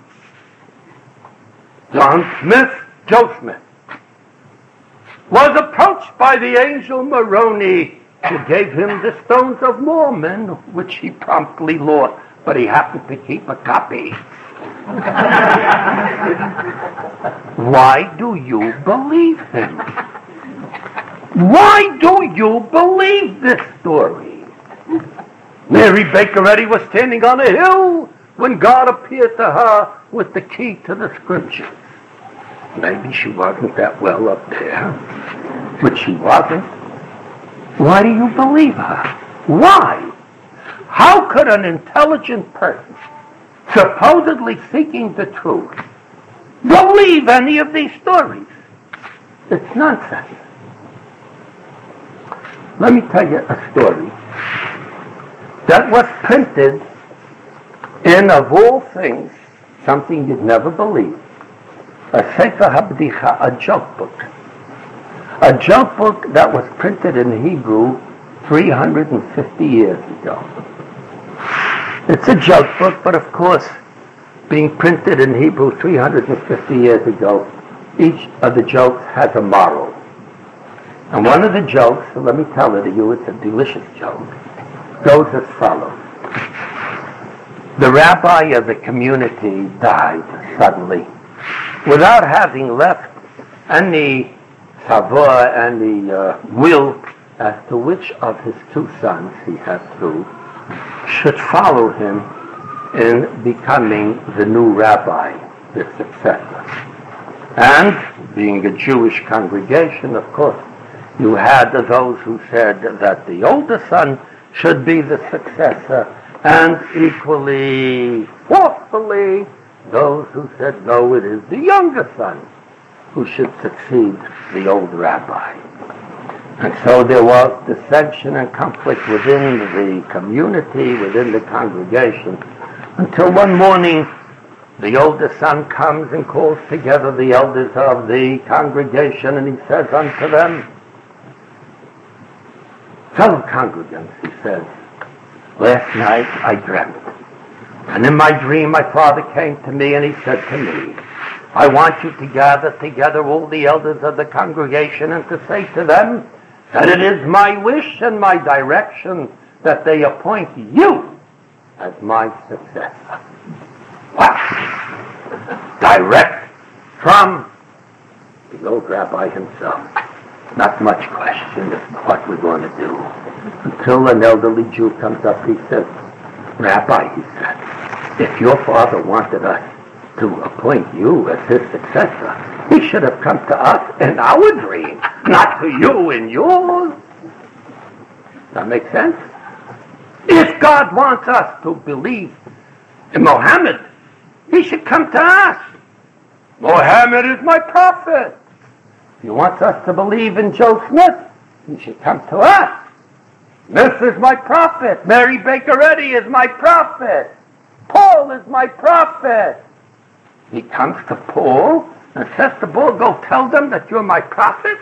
Speaker 3: John Smith, Joe Smith, was approached by the angel Moroni, who gave him the stones of Mormon, which he promptly lost, but he happened to keep a copy. Why do you believe him? Why do you believe this story? Mary Baker Eddy was standing on a hill when God appeared to her with the key to the scriptures. Maybe she wasn't that well up there, but she wasn't. Why do you believe her? Why? How could an intelligent person, supposedly seeking the truth, believe any of these stories? It's nonsense. Let me tell you a story that was printed in, of all things, something you'd never believe, a Sefer HaBdicha, a joke book. A joke book that was printed in Hebrew three hundred fifty years ago. It's a joke book, but of course, being printed in Hebrew three hundred fifty years ago, each of the jokes has a moral. And one of the jokes, so let me tell it to you, it's a delicious joke, goes as follows. The rabbi of the community died suddenly without having left any savoir, any uh, will as to which of his two sons, he had two, should follow him in becoming the new rabbi, the successor. And being a Jewish congregation, of course, you had those who said that the older son should be the successor, and equally forcefully those who said, no, it is the younger son who should succeed the old rabbi. And so there was dissension and conflict within the community, within the congregation, until one morning the older son comes and calls together the elders of the congregation, and he says unto them, fellow congregants, he says, last night I dreamt. And in my dream my father came to me and he said to me, I want you to gather together all the elders of the congregation and to say to them that it is my wish and my direction that they appoint you as my successor. Wow! Direct from the old rabbi himself. Not much question of what we're going to do. Until an elderly Jew comes up, he says, Rabbi, he said, if your father wanted us to appoint you as his successor, he should have come to us in our dream, not to you in yours. Does that make sense? If God wants us to believe in Mohammed, he should come to us. Mohammed is my prophet. If he wants us to believe in Joe Smith, he should come to us. This is my prophet. Mary Baker Eddy is my prophet. Paul is my prophet. He comes to Paul and says to Paul, go tell them that you're my prophet.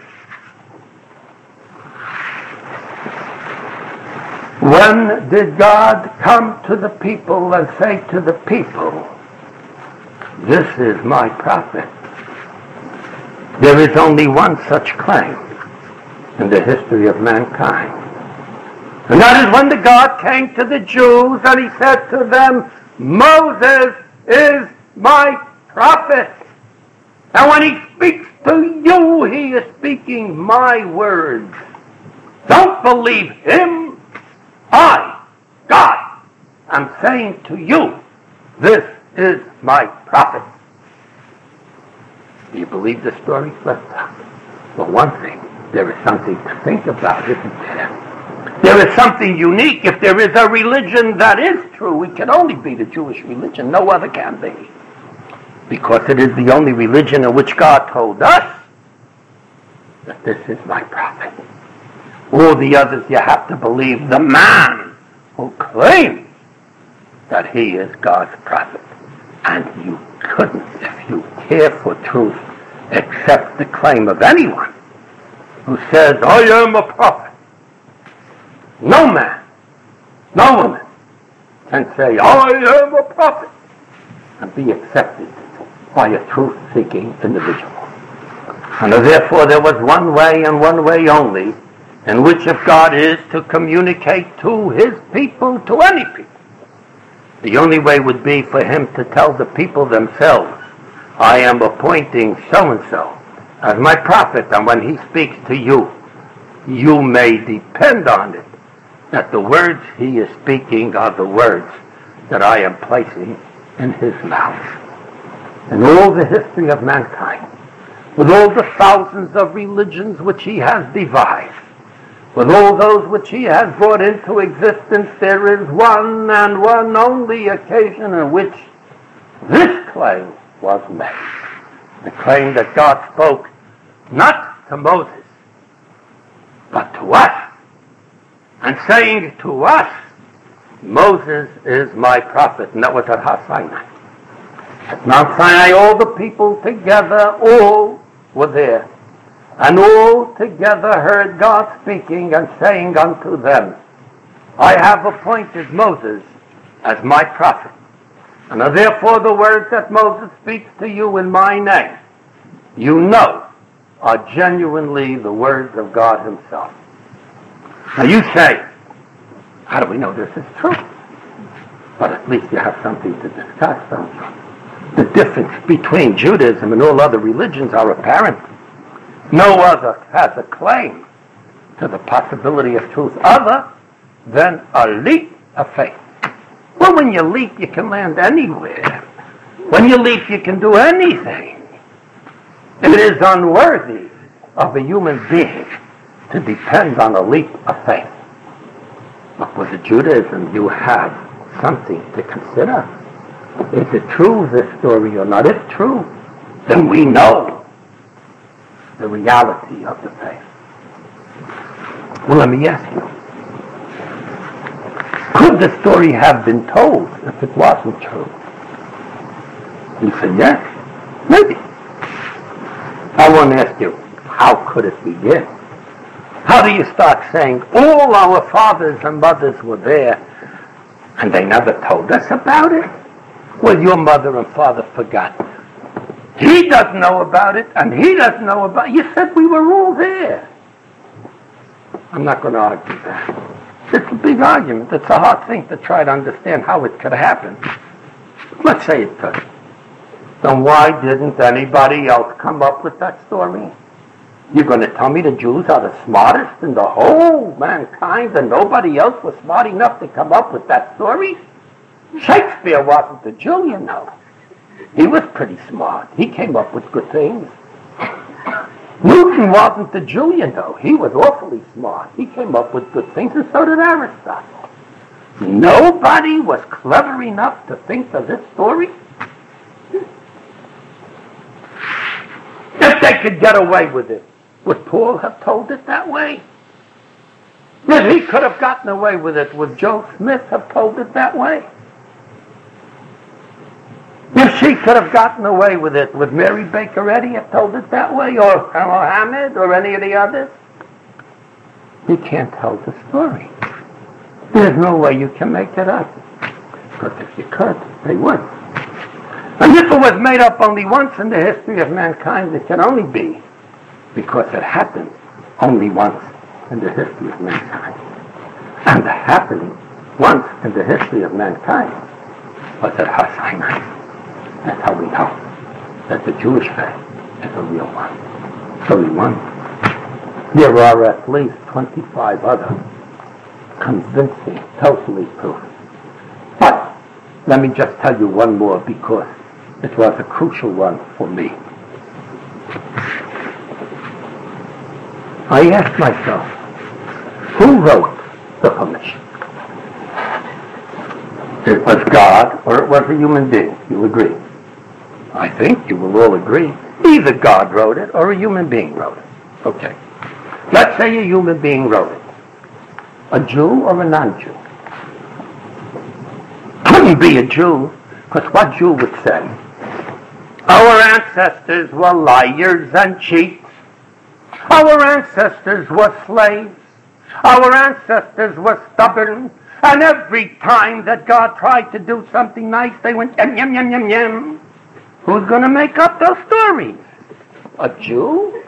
Speaker 3: When did God come to the people and say to the people, this is my prophet? There is only one such claim in the history of mankind. And that is when the God came to the Jews and he said to them, Moses is my prophet. And when he speaks to you, he is speaking my words. Don't believe him. I, God, am saying to you, this is my prophet. Do you believe the story? Well, one thing, there is something to think about, isn't there? There is something unique. If there is a religion that is true, it can only be the Jewish religion. No other can be. Because it is the only religion in which God told us that this is my prophet. All the others, you have to believe the man who claims that he is God's prophet. And you couldn't, if you care for truth, accept the claim of anyone who says, I am a prophet. No man, no woman can say, I am a prophet, and be accepted by a truth-seeking individual. And therefore there was one way and one way only in which if God is to communicate to his people, to any people, The only way would be for him to tell the people themselves, I am appointing so-and-so as my prophet, and when he speaks to you, you may depend on it that the words he is speaking are the words that I am placing in his mouth. In all the history of mankind, with all the thousands of religions which he has devised, with all those which he has brought into existence, there is one and one only occasion in which this claim was made. The claim that God spoke not to Moses, but to us, and saying to us, Moses is my prophet. And that was at Har Sinai. At Mount Sinai, all the people together, all were there. And all together heard God speaking and saying unto them, I have appointed Moses as my prophet. And therefore the words that Moses speaks to you in my name, you know, are genuinely the words of God himself. Now you say, how do we know this is true? But at least you have something to discuss, don't you? The difference between Judaism and all other religions are apparent. No other has a claim to the possibility of truth other than a leap of faith. Well, when you leap, you can land anywhere. When you leap, you can do anything. It is unworthy of a human being to depend on a leap of faith. But with the Judaism, you have something to consider. Is it true, this story, or not? If true, then we know the reality of the faith. Well, let me ask you, could the story have been told if it wasn't true? You say yes, maybe. I want to ask you, how could it begin? How do you start saying, all our fathers and mothers were there, and they never told us about it? Well, your mother and father forgot. He doesn't know about it, and he doesn't know about it. You said we were all there. I'm not going to argue that. It's a big argument. It's a hard thing to try to understand how it could happen. Let's say it could. Then why didn't anybody else come up with that story? You're going to tell me the Jews are the smartest in the whole mankind and nobody else was smart enough to come up with that story? Shakespeare wasn't a Jew, you know. He was pretty smart. He came up with good things. Newton wasn't the Jew, you know. He was awfully smart. He came up with good things, and so did Aristotle. Nobody was clever enough to think of this story. If they could get away with it, would Paul have told it that way? If he could have gotten away with it, would Joe Smith have told it that way? If she could have gotten away with it, would Mary Baker Eddy have told it that way? Or Mohammed or any of the others? You can't tell the story. There's no way you can make it up. Because if you could, they would. And if it was made up only once in the history of mankind, it can only be because it happened only once in the history of mankind. And the happening once in the history of mankind was at Har Sinai. That's how we know that the Jewish faith is a real one. It's only one. There are at least twenty-five other convincing, totally proof. But let me just tell you one more because it was a crucial one for me. I asked myself, who wrote the Chumash? It was God or it was a human being. You agree? I think you will all agree. Either God wrote it or a human being wrote it. Okay. Let's say a human being wrote it. A Jew or a non-Jew? Couldn't be a Jew, because what Jew would say? Our ancestors were liars and cheats. Our ancestors were slaves. Our ancestors were stubborn. And every time that God tried to do something nice, they went yum, yum, yum, yum, yum. Who's going to make up those stories? A Jew?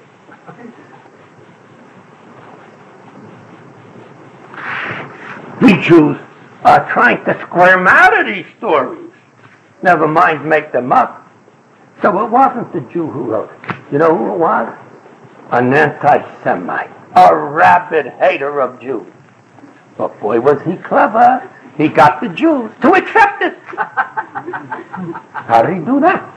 Speaker 3: We Jews are trying to squirm out of these stories. Never mind make them up. So it wasn't the Jew who wrote it. You know who it was? An anti-Semite, a rabid hater of Jews. But boy, was he clever. He got the Jews to accept it. How did he do that?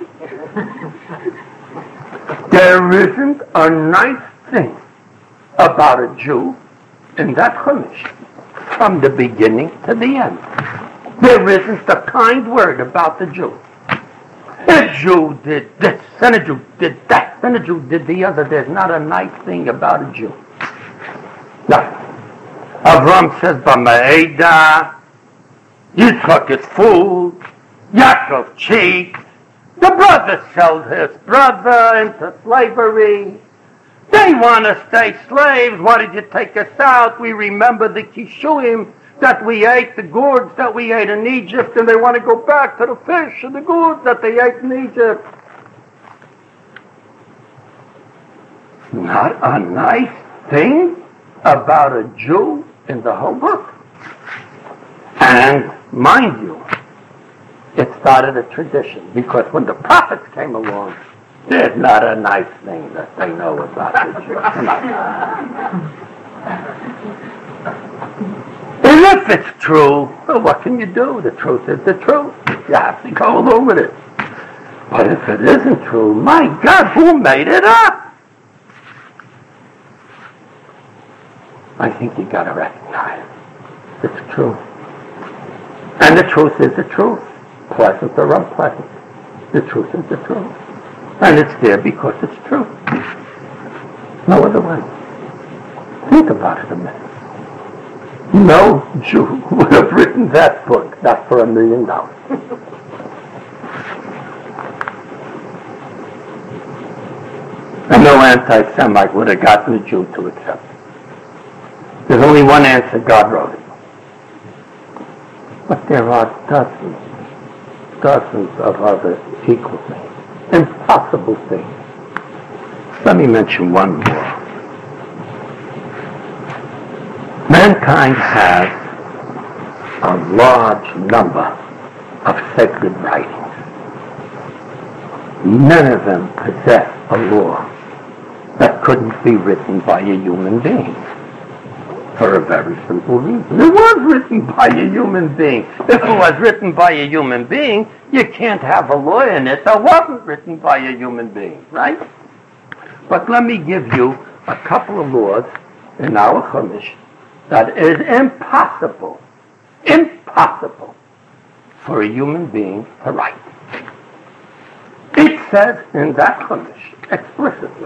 Speaker 3: There isn't a nice thing about a Jew in that Chumash from the beginning to the end. There isn't a kind word about the Jew. A Jew did this, and a Jew did that, and a Jew did the other. There's not a nice thing about a Jew. Nothing. Avram says, B'ma'eda, Yitzchak is fooled, Yaakov cheats, the brother sold his brother into slavery. They want to stay slaves. Why did you take us out? We remember the kishuim that we ate, the gourds that we ate in Egypt, and they want to go back to the fish and the gourds that they ate in Egypt. Not a nice thing about a Jew in the whole book. And mind you, it started a tradition, because when the prophets came along, there's not a nice thing that they know about the Jew. And if it's true, well, what can you do? The truth is the truth. You have to go along with it. But if it isn't true, my God, who made it up? I think you got to recognize it's true. And the truth is the truth. Pleasant or unpleasant. The truth is the truth. And it's there because it's true. No other way. Think about it a minute. No Jew would have written that book, not for a million dollars. And no anti-Semite would have gotten a Jew to accept it. There's only one answer: God wrote it. But there are dozens, dozens of other equal things, impossible things. Let me mention one more. Mankind has a large number of sacred writings. None of them possess a law that couldn't be written by a human being. For a very simple reason. It was written by a human being. If it was written by a human being, you can't have a law in it that wasn't written by a human being, right? But let me give you a couple of laws in our Chumash that is impossible, impossible for a human being to write. It says in that Chumash explicitly,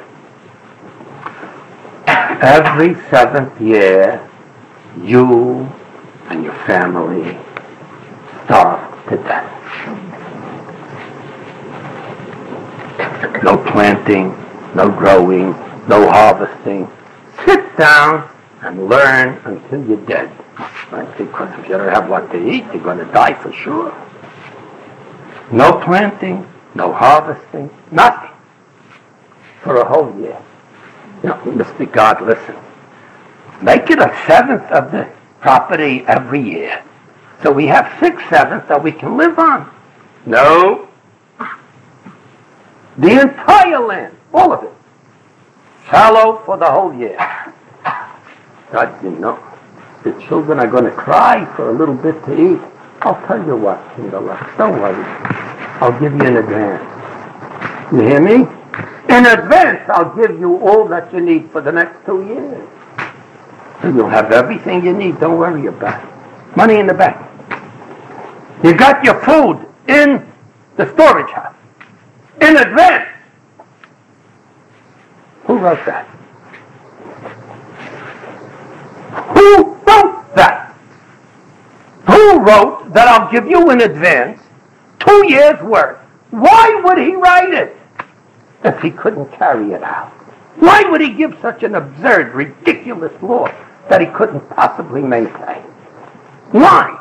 Speaker 3: every seventh year, you and your family starve to death. No planting, no growing, no harvesting. Sit down and learn until you're dead. Right? Because if you don't have what to eat, you're going to die for sure. No planting, no harvesting, nothing for a whole year. You know, Mister God, listen. Make it a seventh of the property every year. So we have six sevenths that we can live on. No. The entire land, all of it. Fallow for the whole year. God, you know, the children are going to cry for a little bit to eat. I'll tell you what, Kinderlach, don't worry. I'll give you in advance. You hear me? In advance, I'll give you all that you need for the next two years. So you'll have everything you need. Don't worry about it. Money in the bank. You got your food in the storage house. In advance. Who wrote that? Who wrote that? Who wrote that I'll give you in advance two years' worth? Why would he write it if he couldn't carry it out? Why would he give such an absurd, ridiculous law that he couldn't possibly maintain? Why?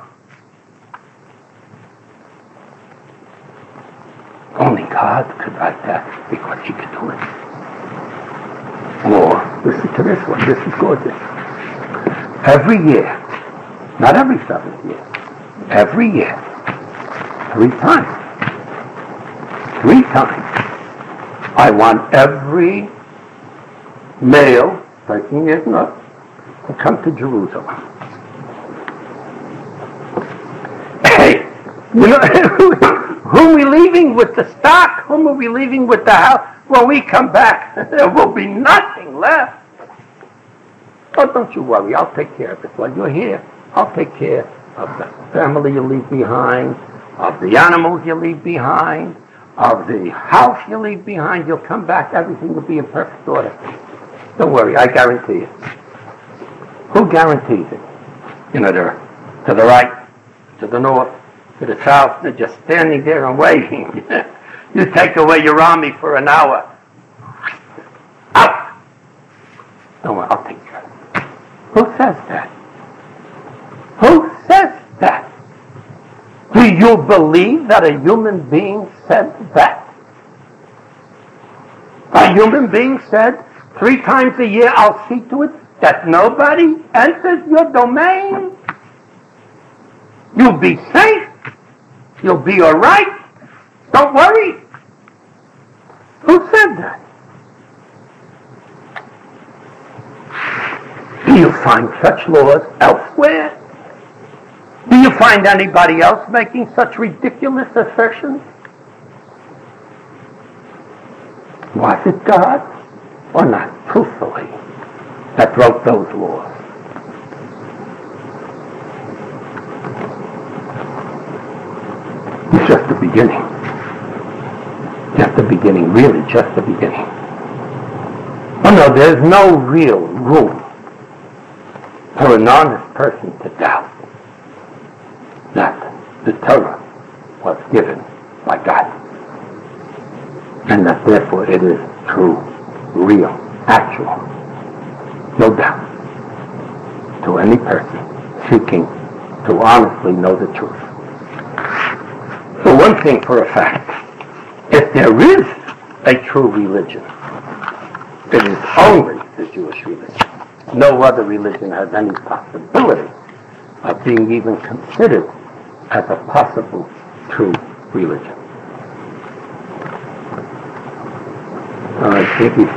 Speaker 3: Only God could write that because he could do it. Or, listen to this one, this is gorgeous. Every year, not every seventh year, every year, three times, three times, I want every male taking it up to come to Jerusalem. Hey, you know, who are we leaving with the stock? Whom are we leaving with the house? When we come back, there will be nothing left. Oh, don't you worry, I'll take care of it. While you're here, I'll take care of the family you leave behind, of the animals you leave behind, of the house you leave behind. You'll come back, everything will be in perfect order. Don't worry, I guarantee it. Who guarantees it? You know, they're to the right, to the north, to the south, they're just standing there and waiting. You take away your army for an hour. Out! Don't worry, I'll take care of it. Who says that? Who says that? Do you believe that a human being said that? A human being said, three times a year I'll see to it that nobody enters your domain. You'll be safe. You'll be all right. Don't worry. Who said that? Do you find such laws elsewhere? Do you find anybody else making such ridiculous assertions? Was it God or not, truthfully, that wrote those laws? It's just the beginning. Just the beginning, really just the beginning. Oh no, there's no real room for an honest person to doubt that the Torah was given by God, and that therefore it is true, real, actual, no doubt, to any person seeking to honestly know the truth. So one thing for a fact, if there is a true religion, it is only the Jewish religion. No other religion has any possibility of being even considered as a possible true religion. All right, thank you.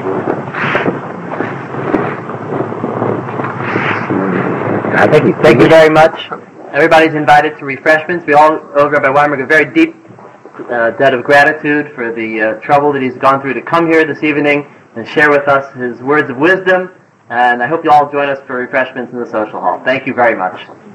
Speaker 1: I thank you. Thank you very much. Everybody's invited to refreshments. We all owe Rabbi Weinberg a very deep uh, debt of gratitude for the uh, trouble that he's gone through to come here this evening and share with us his words of wisdom. And I hope you all join us for refreshments in the social hall. Thank you very much.